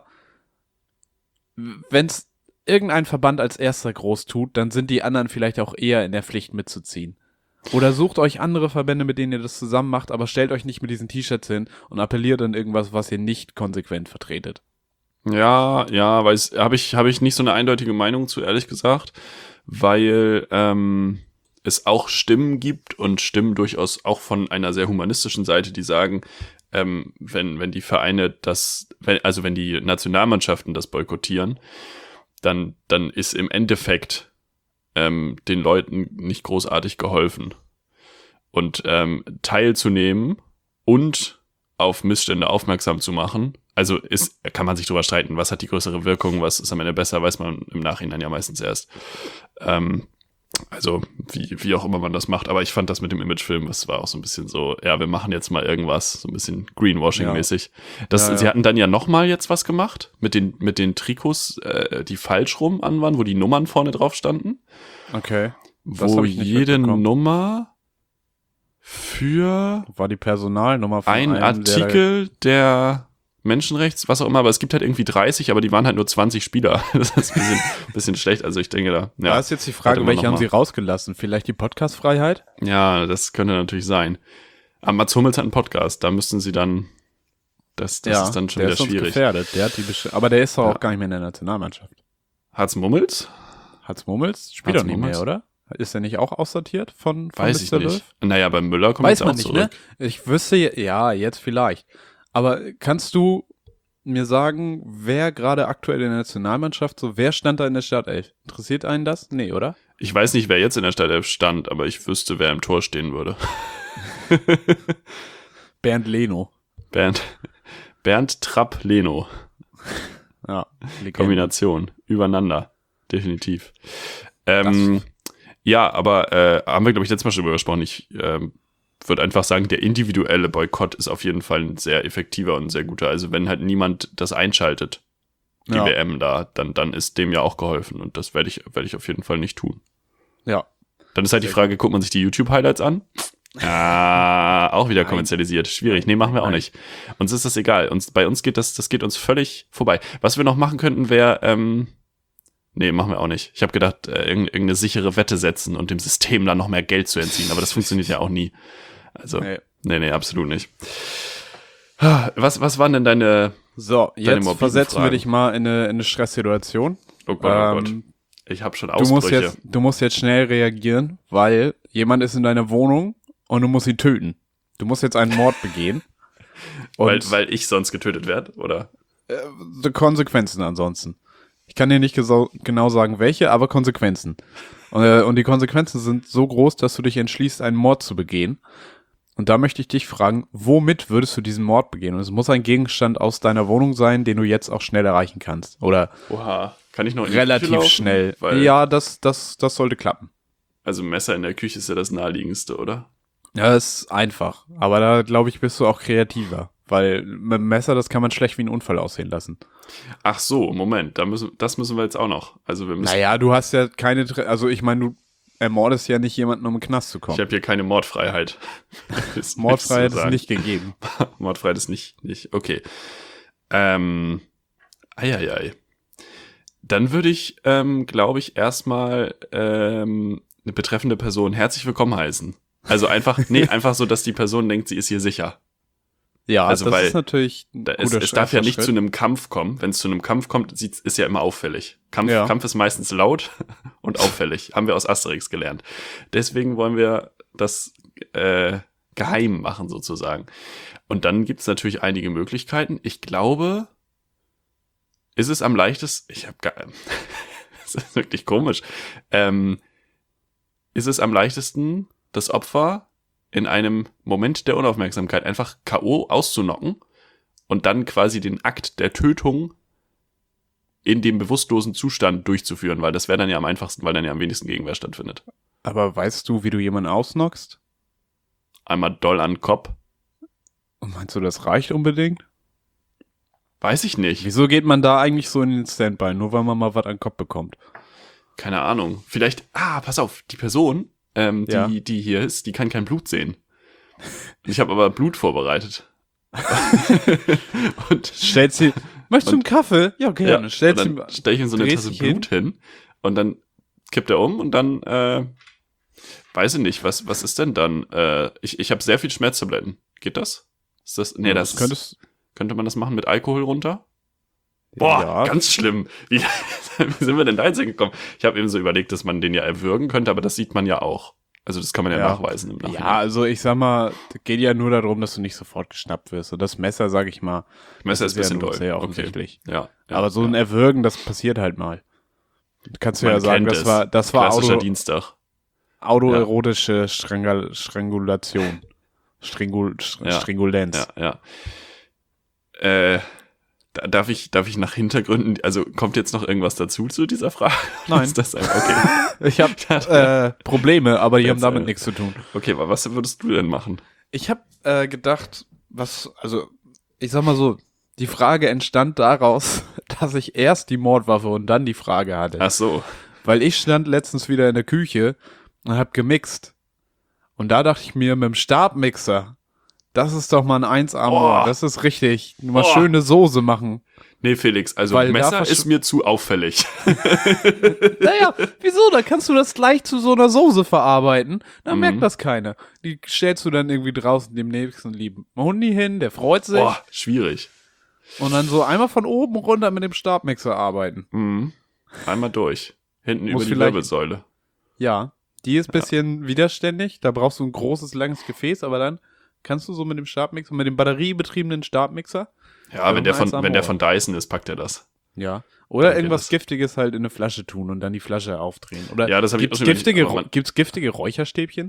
wenn es irgendein Verband als erster groß tut, dann sind die anderen vielleicht auch eher in der Pflicht mitzuziehen. Oder sucht euch andere Verbände, mit denen ihr das zusammen macht, aber stellt euch nicht mit diesen T-Shirts hin und appelliert an irgendwas, was ihr nicht konsequent vertretet. Ja, weil habe ich nicht so eine eindeutige Meinung zu, ehrlich gesagt, weil es auch Stimmen gibt und Stimmen durchaus auch von einer sehr humanistischen Seite, die sagen, wenn die Vereine wenn die Nationalmannschaften das boykottieren, dann ist im Endeffekt den Leuten nicht großartig geholfen. Und teilzunehmen und auf Missstände aufmerksam zu machen, also kann man sich drüber streiten, was hat die größere Wirkung, was ist am Ende besser, weiß man im Nachhinein ja meistens erst. Also wie auch immer man das macht, aber ich fand das mit dem Imagefilm, das war auch so ein bisschen so, ja, wir machen jetzt mal irgendwas, so ein bisschen Greenwashing-mäßig. Sie hatten dann ja nochmal jetzt was gemacht mit den Trikots, die falsch rum an waren, wo die Nummern vorne drauf standen. Okay. Wo jede Nummer war die Personalnummer von ein Artikel der Menschenrechts, was auch immer, aber es gibt halt irgendwie 30, aber die waren halt nur 20 Spieler. Das ist ein bisschen schlecht, also ich denke da. Ja, da ist jetzt die Frage, welche haben sie rausgelassen? Vielleicht die Podcast-Freiheit? Ja, das könnte natürlich sein. Aber Mats Hummels hat einen Podcast, da müssten sie dann, das ist dann schon wieder schwierig. Gefährdet. Der hat aber der ist doch auch gar nicht mehr in der Nationalmannschaft. Hats Mummels? Hats Mummels? Spielt doch nicht mehr, oder? Ist er nicht auch aussortiert von Weiß ich nicht. Naja, beim Müller kommt jetzt auch zurück. Ne? Ich wüsste, ja, jetzt vielleicht. Aber kannst du mir sagen, wer gerade aktuell in der Nationalmannschaft, wer stand da in der Startelf? Interessiert einen das? Nee, oder? Ich weiß nicht, wer jetzt in der Startelf stand, aber ich wüsste, wer im Tor stehen würde. Bernd Leno. Bernd Trapp-Leno. Ja, Kombination. Übereinander. Definitiv. Ja, aber haben wir, glaube ich, letztes Mal schon drüber gesprochen. Ich würde einfach sagen, der individuelle Boykott ist auf jeden Fall ein sehr effektiver und sehr guter. Also wenn halt niemand das einschaltet, die WM da, dann ist dem ja auch geholfen. Und das werde ich auf jeden Fall nicht tun. Ja. Dann ist halt die Frage, guckt man sich die YouTube-Highlights an? Auch wieder kommerzialisiert. Schwierig. Nee, machen wir auch nicht. Uns ist das egal. Bei uns geht das geht uns völlig vorbei. Was wir noch machen könnten, wäre, nee, machen wir auch nicht. Ich habe gedacht, irgendeine sichere Wette setzen und dem System dann noch mehr Geld zu entziehen. Aber das funktioniert ja auch nie. Also, nee, absolut nicht. Was waren denn deine jetzt versetzen wir dich mal in eine Stresssituation. Oh Gott. Ich habe schon Ausbrüche. Du musst jetzt schnell reagieren, weil jemand ist in deiner Wohnung und du musst ihn töten. Du musst jetzt einen Mord begehen. Weil ich sonst getötet werde, oder? Die Konsequenzen ansonsten. Ich kann dir nicht genau sagen, welche, aber Konsequenzen. Und die Konsequenzen sind so groß, dass du dich entschließt, einen Mord zu begehen. Und da möchte ich dich fragen, womit würdest du diesen Mord begehen? Und es muss ein Gegenstand aus deiner Wohnung sein, den du jetzt auch schnell erreichen kannst. Oder Oha, kann ich noch in die Küche relativ laufen? schnell. Weil, Ja, das sollte klappen. Also Messer in der Küche ist ja das naheliegendste, oder? Ja, das ist einfach. Aber da, glaube ich, bist du auch kreativer. Weil mit dem Messer, das kann man schlecht wie ein Unfall aussehen lassen. Ach so, Moment, das müssen wir jetzt auch noch. Also wir müssen. Naja, du hast ja keine, also ich meine, du ermordest ja nicht jemanden, um in den Knast zu kommen. Ich habe hier keine Mordfreiheit. Mordfreiheit ist nicht gegeben. Mordfreiheit ist nicht, okay. Eieiei. Dann würde ich, glaube ich, erstmal eine betreffende Person herzlich willkommen heißen. Also einfach so, dass die Person denkt, sie ist hier sicher. Ja, Also, das weil ist natürlich ein Es guter darf ja nicht Schritt. zu einem Kampf kommen. Wenn es zu einem Kampf kommt, ist ja immer auffällig. Ja. Kampf ist meistens laut und auffällig. Haben wir aus Asterix gelernt. Deswegen wollen wir das geheim machen sozusagen. Und dann gibt es natürlich einige Möglichkeiten. Ich glaube, ist es am leichtesten, das ist wirklich komisch, ist es am leichtesten, das Opfer in einem Moment der Unaufmerksamkeit einfach K.O. auszunocken und dann quasi den Akt der Tötung in dem bewusstlosen Zustand durchzuführen, weil das wäre dann ja am einfachsten, weil dann ja am wenigsten Gegenwehr stattfindet. Aber weißt du, wie du jemanden ausnockst? Einmal doll an den Kopf. Und meinst du, das reicht unbedingt? Weiß ich nicht. Wieso geht man da eigentlich so in den Standby? Nur weil man mal was an den Kopf bekommt. Keine Ahnung. Vielleicht, pass auf, die Person, Ja. die hier ist, die kann kein Blut sehen. Ich habe aber Blut vorbereitet. Und Stellt sie, möchtest du einen Kaffee? Ja, gerne. Stellt sie, dann stelle ich ihm so eine dreht Tasse sich Blut hin und dann kippt er um und dann, weiß ich nicht, was ist denn dann? Ich habe sehr viel Schmerztabletten. Geht das? Ist das? Nee, das könnte man das machen mit Alkohol runter? Boah, ja. ganz schlimm. Wie sind wir denn da jetzt hingekommen? Ich habe eben so überlegt, dass man den ja erwürgen könnte, aber das sieht man ja auch. Also das kann man ja nachweisen im Nachhinein. Ja, also ich sag mal, geht ja nur darum, dass du nicht sofort geschnappt wirst. Und das Messer, sag ich mal, Messer ist ein ja bisschen nur doll. sehr Okay. offensichtlich. Ja, Aber so ein Erwürgen, das passiert halt mal. Kannst du Man ja sagen, kennt das war klassischer Dienstag. autoerotische Strangulation. Stringulenz. Ja. Darf ich nach Hintergründen, also kommt jetzt noch irgendwas dazu zu dieser Frage? Nein. Ist das okay. Ich habe Probleme, aber die haben Jetzt, damit nichts zu tun. Okay, aber was würdest du denn machen? Ich habe gedacht, ich sag mal so, die Frage entstand daraus, dass ich erst die Mordwaffe und dann die Frage hatte. Ach so. Weil ich stand letztens wieder in der Küche und hab gemixt. Und da dachte ich mir, mit dem Stabmixer, das ist doch mal ein 1A-Mord. Oh. Das ist richtig. Mal Oh. schöne Soße machen. Nee, Felix, also Weil da Messer ist mir zu auffällig. Naja, wieso? Da kannst du das gleich zu so einer Soße verarbeiten. Dann merkt das keiner. Die stellst du dann irgendwie draußen dem nächsten lieben Hundi hin, der freut sich. Boah, schwierig. Und dann so einmal von oben runter mit dem Stabmixer arbeiten. Mhm. Einmal durch. Hinten Muss über die vielleicht- Wirbelsäule. Ja, die ist ein bisschen widerständig. Da brauchst du ein großes, langes Gefäß, aber dann kannst du so mit dem Stabmixer, mit dem batteriebetriebenen Stabmixer. Ja, wenn der eins am von Dyson ist, packt er das. Ja. Oder Danke, irgendwas das- Giftiges halt in eine Flasche tun und dann die Flasche aufdrehen. Oder Ja, das hab ich gibt's auch schon überlegt, giftige, aber man- gibt's giftige Räucherstäbchen?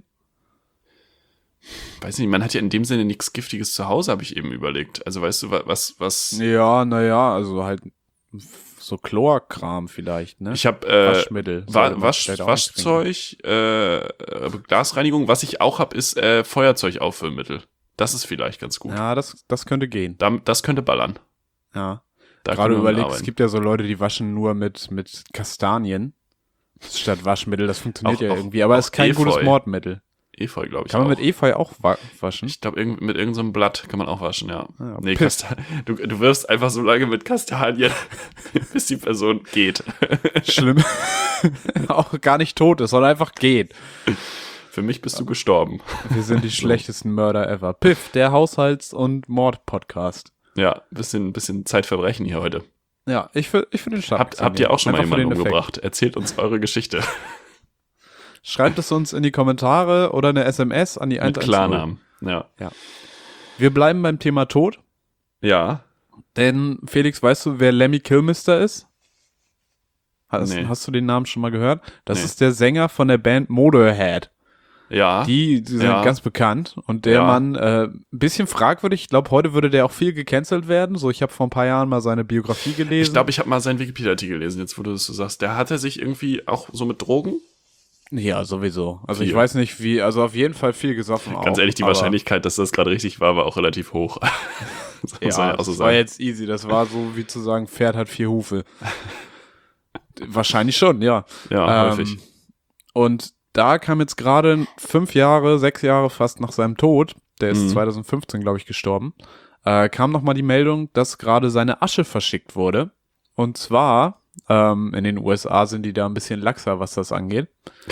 Weiß nicht, man hat ja in dem Sinne nichts Giftiges zu Hause, habe ich eben überlegt. Also weißt du, was Ja, naja, also halt so Chlorkram vielleicht, ne? ich habe Waschmittel. sollte man vielleicht auch nicht trinken. Waschzeug, Glasreinigung. Was ich auch habe, ist Feuerzeugauffüllmittel. Das ist vielleicht ganz gut. Ja, das könnte gehen. Das könnte ballern. Ja. Da Gerade können wir überlegt, arbeiten. es gibt ja so Leute, die waschen nur mit Kastanien statt Waschmittel. Das funktioniert Auch- ja auch- irgendwie, aber auch ist kein gutes Efeu. Mordmittel. Efeu, glaube ich. Kann man auch. mit Efeu auch waschen? Ich glaube, mit irgendeinem so einem Blatt kann man auch waschen, ja. Ja, Nee, Piff. du wirfst einfach so lange mit Kastanien, bis die Person geht. Schlimm. Auch gar nicht tot ist, sondern einfach geht. Für mich bist du gestorben. Wir sind die schlechtesten Mörder ever. Piff, der Haushalts- und Mord-Podcast. Ja, bisschen Zeitverbrechen hier heute. Ja, ich finde den stark. Habt ihr auch schon mal Einfach für jemanden den Effekt. umgebracht? Erzählt uns eure Geschichte. Schreibt es uns in die Kommentare oder eine SMS an die Mit 110. Klarnamen. Ja. Wir bleiben beim Thema Tod, Ja. denn Felix, weißt du, wer Lemmy Kilmister ist? Nee. Hast du den Namen schon mal gehört? Das Nee. ist der Sänger von der Band Motorhead. Ja. Die sind ganz bekannt. Und der Mann, ein bisschen fragwürdig. Ich glaube, heute würde der auch viel gecancelt werden. So, ich habe vor ein paar Jahren mal seine Biografie gelesen. Ich glaube, ich habe mal seinen Wikipedia-Artikel gelesen, jetzt wo du das so sagst. Der hatte sich irgendwie auch so mit Drogen? Ja, sowieso. Also Viel. ich weiß nicht wie, also auf jeden Fall viel gesoffen auch. Ganz ehrlich, die Wahrscheinlichkeit, dass das gerade richtig war auch relativ hoch. Das muss man Ja, auch so das sagen. war jetzt easy. Das war so wie zu sagen, Pferd hat 4 Hufe. Wahrscheinlich schon, ja. Ja, häufig. Und da kam jetzt gerade 6 Jahre fast nach seinem Tod, der ist 2015, glaube ich, gestorben, kam nochmal die Meldung, dass gerade seine Asche verschickt wurde. Und zwar, in den USA sind die da ein bisschen laxer, was das angeht.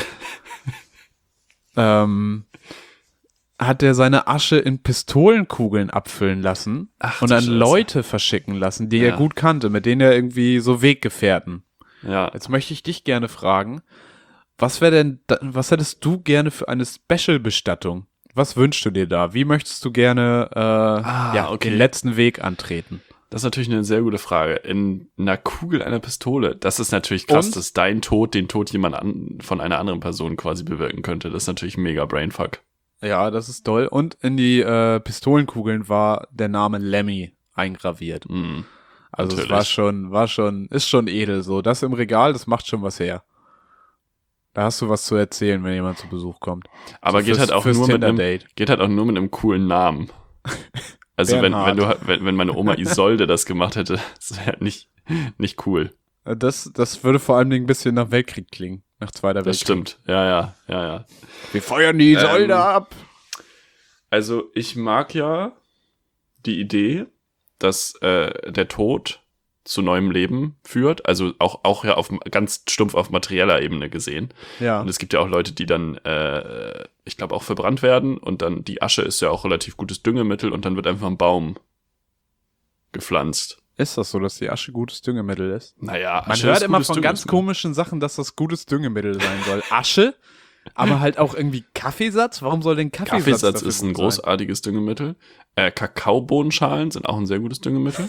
Hat er seine Asche in Pistolenkugeln abfüllen lassen und du an Scheiße. Leute verschicken lassen, die er gut kannte, mit denen er irgendwie so Weggefährten. Ja. Jetzt möchte ich dich gerne fragen, was hättest du gerne für eine Special-Bestattung? Was wünschst du dir da? Wie möchtest du gerne den letzten Weg antreten? Das ist natürlich eine sehr gute Frage. In einer Kugel einer Pistole, das ist natürlich krass, Und? dass dein Tod den Tod von einer anderen Person quasi bewirken könnte. Das ist natürlich ein mega Brainfuck. Ja, das ist toll. Und in die Pistolenkugeln war der Name Lemmy eingraviert. Also natürlich. es ist schon edel so. Das im Regal, das macht schon was her. Da hast du was zu erzählen, wenn jemand zu Besuch kommt. Aber So geht halt auch fürs nur mit Tinder-Date. einem coolen Namen. Also Bernhard. wenn meine Oma Isolde das gemacht hätte, das wäre nicht cool. Das würde vor allem ein bisschen nach Weltkrieg klingen. Nach Zweiter Das Weltkrieg. stimmt. Ja. Wir feuern die Isolde ab. Also ich mag ja die Idee, dass der Tod zu neuem Leben führt, also auch ja ganz stumpf auf materieller Ebene gesehen. Ja. Und es gibt ja auch Leute, die dann, ich glaube, auch verbrannt werden und dann die Asche ist ja auch relativ gutes Düngemittel und dann wird einfach ein Baum gepflanzt. Ist das so, dass die Asche gutes Düngemittel ist? Naja, Man Asche hört ist immer gutes von ganz Düngemittel. komischen Sachen, dass das gutes Düngemittel sein soll. Asche, aber halt auch irgendwie Kaffeesatz? Warum soll denn Kaffeesatz Kaffeesatz dafür ist ein gut sein? großartiges Düngemittel. Kakaobohnenschalen sind auch ein sehr gutes Düngemittel.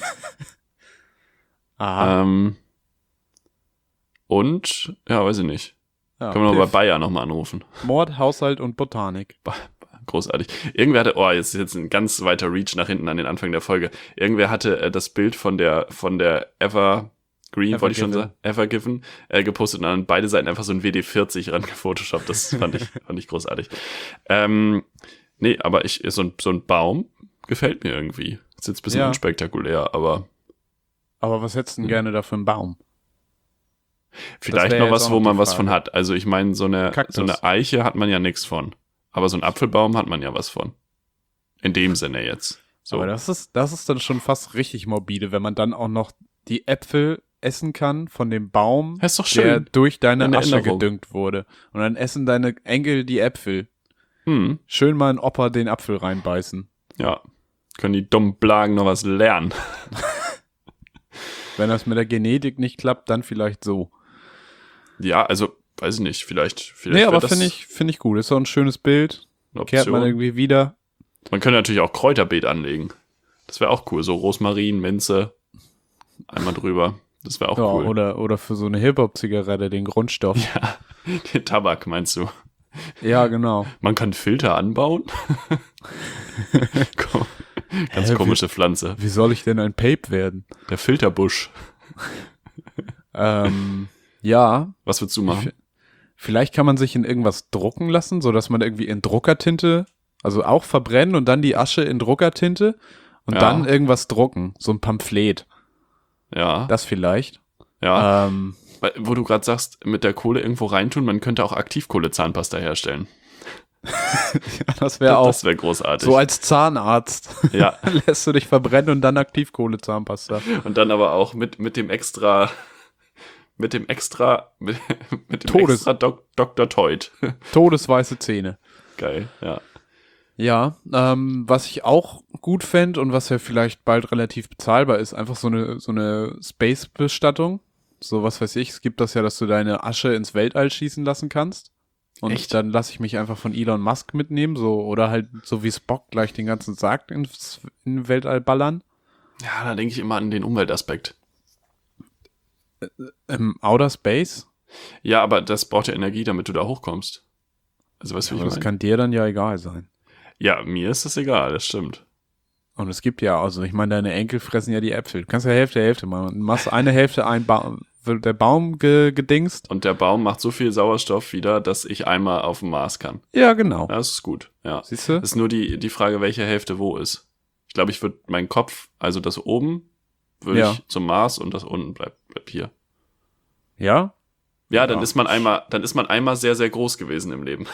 Aha. Und, ja, weiß ich nicht. Ja, Können wir mal bei Piff. Bayer nochmal anrufen. Mord, Haushalt und Botanik. Großartig. Irgendwer hatte, jetzt ist jetzt ein ganz weiter Reach nach hinten an den Anfang der Folge. Irgendwer hatte das Bild von der Evergreen, wollte ich schon sagen, Evergiven, gepostet und an beide Seiten einfach so ein WD-40 rangefotoshoppt. Das fand ich großartig. Nee, aber so ein Baum gefällt mir irgendwie. Ist jetzt ein bisschen unspektakulär, aber Aber was hättest du denn gerne da für einen Baum? vielleicht wär noch jetzt was, auch wo noch man die was Frage. von hat. Also ich meine, so eine Kaktus. Eiche hat man ja nichts von. Aber so ein Apfelbaum hat man ja was von. In dem Sinne jetzt. So. Aber das ist dann schon fast richtig morbide, wenn man dann auch noch die Äpfel essen kann von dem Baum, Das ist doch der schön. durch deine In Asche Erinnerung. gedüngt wurde. Und dann essen deine Enkel die Äpfel. Hm. Schön mal ein Opa den Apfel reinbeißen. Ja. Können die dummen Blagen noch was lernen. Wenn das mit der Genetik nicht klappt, dann vielleicht so. Ja, also, weiß ich nicht, vielleicht Nee, wär aber das finde ich gut. Ist so ein schönes Bild. eine Kehrt man Option. irgendwie wieder. Man könnte natürlich auch Kräuterbeet anlegen. Das wäre auch cool. So Rosmarin, Minze, einmal drüber. Das wäre auch Ja, cool. oder für so eine Hip-Hop-Zigarette den Grundstoff. Ja, den Tabak meinst du? Ja, genau. Man kann Filter anbauen? Ganz Hä, komische Pflanze. Wie soll ich denn ein Pape werden? Der Filterbusch. Ja, Was würdest du machen? vielleicht kann man sich in irgendwas drucken lassen, so dass man irgendwie in Druckertinte, also auch verbrennen und dann die Asche in Druckertinte und Ja. dann irgendwas drucken, so ein Pamphlet, Ja, das vielleicht. ja. Wo du gerade sagst, mit der Kohle irgendwo reintun, man könnte auch Aktivkohle-Zahnpasta herstellen. Das wäre auch Das wäre großartig. so als Zahnarzt. Ja, Lässt du dich verbrennen und dann Aktivkohle-Zahnpasta. und dann aber auch mit dem extra Todes- Dr. Teut. Todesweiße Zähne. Geil, ja. Ja, was ich auch gut fände und was ja vielleicht bald relativ bezahlbar ist, einfach so eine Space-Bestattung. So, was weiß ich, es gibt das ja, dass du deine Asche ins Weltall schießen lassen kannst. Und Echt? dann lasse ich mich einfach von Elon Musk mitnehmen, so, oder halt so wie Spock gleich den ganzen Sarg in den Weltall ballern. Ja, da denke ich immer an den Umweltaspekt. Outer Space? Ja, aber das braucht ja Energie, damit du da hochkommst. Also weißt du, wie Aber ich das meine? kann dir dann ja egal sein. Ja, mir ist das egal, das stimmt. Und es gibt ja, also ich meine, deine Enkel fressen ja die Äpfel. Du kannst ja Hälfte machen. Du machst eine Hälfte wird der Baum gedingst. Und der Baum macht so viel Sauerstoff wieder, dass ich einmal auf dem Mars kann. Ja, genau. Ja, das ist gut, ja. Siehst du? Das ist nur die Frage, welche Hälfte wo ist. Ich glaube, ich würde meinen Kopf, also das oben, würde Ja. ich zum Mars und das unten bleibt hier. Ja? Ja, dann Ja. ist man einmal sehr, sehr groß gewesen im Leben.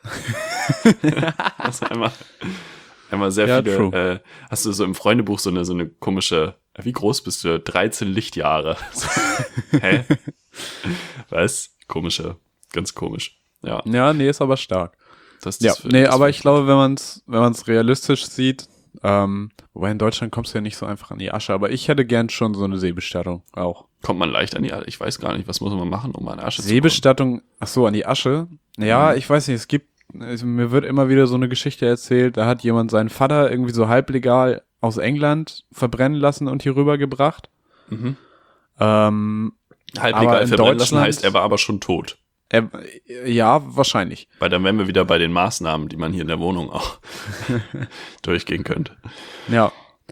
Das ist einmal sehr Ja, viele, hast du so im Freundebuch so eine komische, wie groß bist du? 13 Lichtjahre. So, hä? Was? Ganz komisch. Ja, Ja, nee, ist aber stark. das Ja, für- nee, das aber für- ich glaube, wenn man's realistisch sieht, wobei in Deutschland kommst du ja nicht so einfach an die Asche, aber ich hätte gern schon so eine Seebestattung auch. Kommt man leicht an die Asche? Ich weiß gar nicht, was muss man machen, um an Asche zu Seebestattung, ach so, an die Asche? Ja, ich weiß nicht, mir wird immer wieder so eine Geschichte erzählt, da hat jemand seinen Vater irgendwie so halblegal aus England verbrennen lassen und hier rübergebracht. Mhm. Aber Halblegal in verbrennen lassen Deutschland- heißt, er war aber schon tot. Ja, wahrscheinlich. Weil dann wären wir wieder bei den Maßnahmen, die man hier in der Wohnung auch durchgehen könnte. Ja.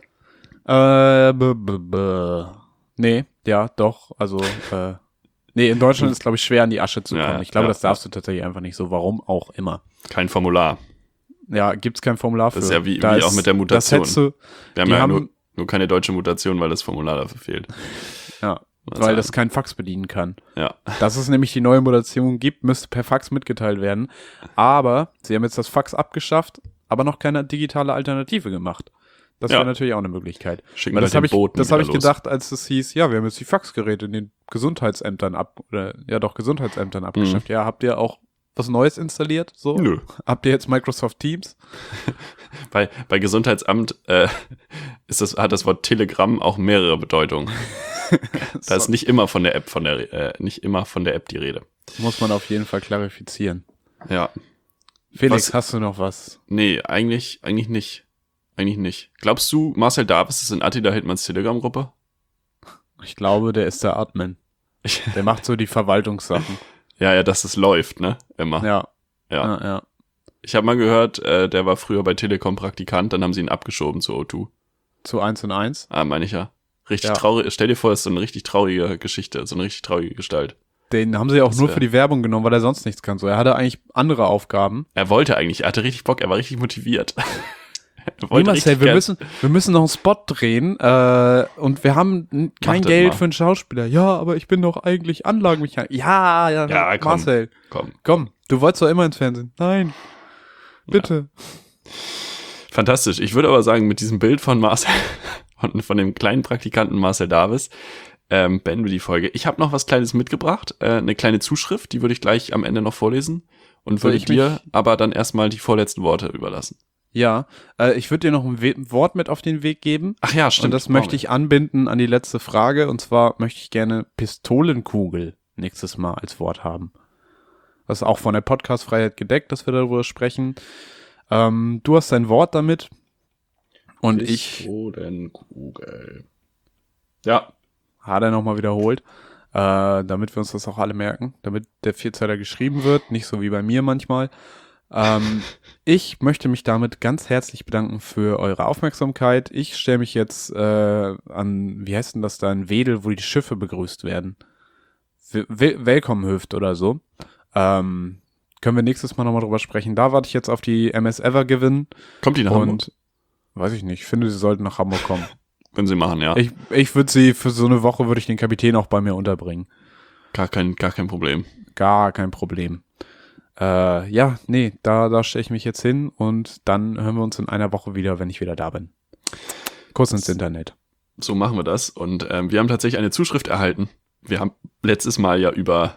Nee, ja, doch. Also, nee, in Deutschland ist, glaube ich, schwer an die Asche zu kommen. Ja, Ich glaube, ja, das darfst du tatsächlich einfach nicht so. Warum auch immer. Kein Formular. Ja, gibt's kein Formular für. Das ist ja wie Da auch mit der Das Mutation. hättest du, Wir haben Die ja haben- nur keine deutsche Mutation, weil das Formular dafür fehlt. ja, Was weil sagen? das kein Fax bedienen kann. Ja. Dass es nämlich die neue Mutation gibt, müsste per Fax mitgeteilt werden. Aber sie haben jetzt das Fax abgeschafft, aber noch keine digitale Alternative gemacht. Das Ja. wäre natürlich auch eine Möglichkeit. Schicken Weil wir das habe den Boten das hab wieder ich los. gedacht, als es hieß, ja, wir haben jetzt die Faxgeräte in den Gesundheitsämtern Gesundheitsämtern abgeschafft. Ja, habt ihr auch was Neues installiert? So? Nö. Habt ihr jetzt Microsoft Teams? Bei Gesundheitsamt hat das Wort Telegramm auch mehrere Bedeutungen. Da ist nicht immer von der App die Rede. Muss man auf jeden Fall klarifizieren. Ja. Felix, Was- hast du noch was? Nee, eigentlich nicht. Eigentlich nicht. Glaubst du, Marcel Davis ist in Attila Hildmanns Telegram-Gruppe? Ich glaube, der ist der Admin. Der macht so die Verwaltungssachen. Ja, dass es läuft, ne? Immer. Ja, Ja. ja. Ich habe mal gehört, der war früher bei Telekom Praktikant, dann haben sie ihn abgeschoben zu O2. Zu 1&1. Ah, meine ich ja. Richtig Ja. traurig. Stell dir vor, das ist so eine richtig traurige Geschichte, so eine richtig traurige Gestalt. Den haben sie auch Das nur wär- für die Werbung genommen, weil er sonst nichts kann. So, er hatte eigentlich andere Aufgaben. Er hatte richtig Bock, er war richtig motiviert. Er Nee, wollte Marcel, richtig wir müssen noch einen Spot drehen und wir haben kein das Geld mal. für einen Schauspieler. Ja, aber ich bin doch eigentlich Anlagenmechaniker. Ja, komm. Marcel, Komm. du wolltest doch immer ins Fernsehen. Nein, bitte. Fantastisch. Ich würde aber sagen, mit diesem Bild von Marcel und von dem kleinen Praktikanten Marcel Davis beenden wir die Folge. Ich habe noch was Kleines mitgebracht, eine kleine Zuschrift, die würde ich gleich am Ende noch vorlesen und Soll würde ich dir mich- aber dann erstmal die vorletzten Worte überlassen. Ja, ich würde dir noch ein Wort mit auf den Weg geben. Ach ja, stimmt. Und das möchte ich anbinden an die letzte Frage. Und zwar möchte ich gerne Pistolenkugel nächstes Mal als Wort haben. Das ist auch von der Podcast-Freiheit gedeckt, dass wir darüber sprechen. Du hast dein Wort damit. Und ich Pistolenkugel. Ja. hat er nochmal wiederholt, damit wir uns das auch alle merken, damit der Vierzeiler geschrieben wird, nicht so wie bei mir manchmal. Ich möchte mich damit ganz herzlich bedanken für eure Aufmerksamkeit. Ich stelle mich jetzt an, wie heißt denn das da in Wedel, wo die Schiffe begrüßt werden? Welcome-Hüft oder so. Können wir nächstes Mal nochmal drüber sprechen. Da warte ich jetzt auf die MS Ever Given. Kommt die nach Hamburg? Und weiß ich nicht, ich finde, sie sollten nach Hamburg kommen. Können sie machen, ja. Ich würde sie, für so eine Woche würde ich den Kapitän auch bei mir unterbringen. Gar kein Problem. Gar kein Problem. Ja, nee, da stelle ich mich jetzt hin und dann hören wir uns in einer Woche wieder, wenn ich wieder da bin. Kurz ins Internet. So machen wir das. Und wir haben tatsächlich eine Zuschrift erhalten. Wir haben letztes Mal ja über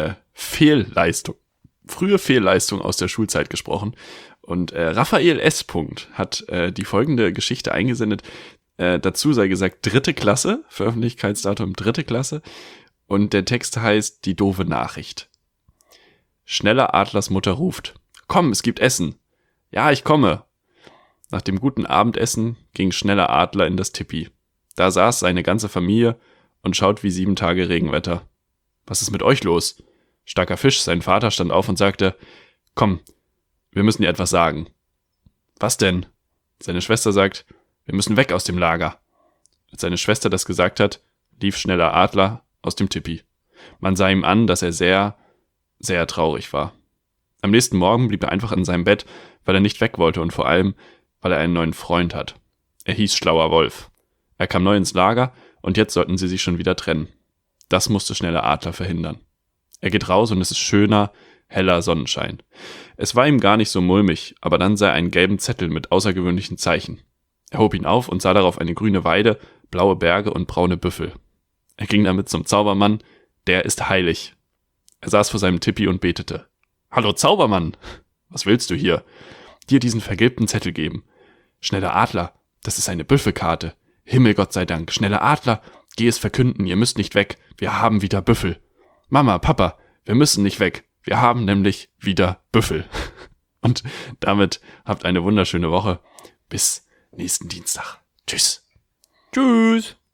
frühe Fehlleistung aus der Schulzeit gesprochen. Und Raphael S. hat die folgende Geschichte eingesendet. Dazu sei gesagt, 3. Klasse, Veröffentlichkeitsdatum 3. Klasse. Und der Text heißt Die doofe Nachricht. Schneller Adlers Mutter ruft. Komm, es gibt Essen. Ja, ich komme. Nach dem guten Abendessen ging schneller Adler in das Tipi. Da saß seine ganze Familie und schaut wie 7 Tage Regenwetter. Was ist mit euch los? Starker Fisch, sein Vater stand auf und sagte, komm, wir müssen dir etwas sagen. Was denn? Seine Schwester sagt, wir müssen weg aus dem Lager. Als seine Schwester das gesagt hat, lief schneller Adler aus dem Tipi. Man sah ihm an, dass er sehr, sehr traurig war. Am nächsten Morgen blieb er einfach in seinem Bett, weil er nicht weg wollte und vor allem, weil er einen neuen Freund hat. Er hieß Schlauer Wolf. Er kam neu ins Lager und jetzt sollten sie sich schon wieder trennen. Das musste schneller Adler verhindern. Er geht raus und es ist schöner, heller Sonnenschein. Es war ihm gar nicht so mulmig, aber dann sah er einen gelben Zettel mit außergewöhnlichen Zeichen. Er hob ihn auf und sah darauf eine grüne Weide, blaue Berge und braune Büffel. Er ging damit zum Zaubermann, der ist heilig. Er saß vor seinem Tipi und betete. »Hallo Zaubermann, was willst du hier? Dir diesen vergilbten Zettel geben. Schneller Adler, das ist eine Büffelkarte. Himmelgott sei Dank, schneller Adler, geh es verkünden, ihr müsst nicht weg, wir haben wieder Büffel. Mama, Papa, wir müssen nicht weg, wir haben nämlich wieder Büffel.« Und damit habt eine wunderschöne Woche. Bis nächsten Dienstag. Tschüss. Tschüss.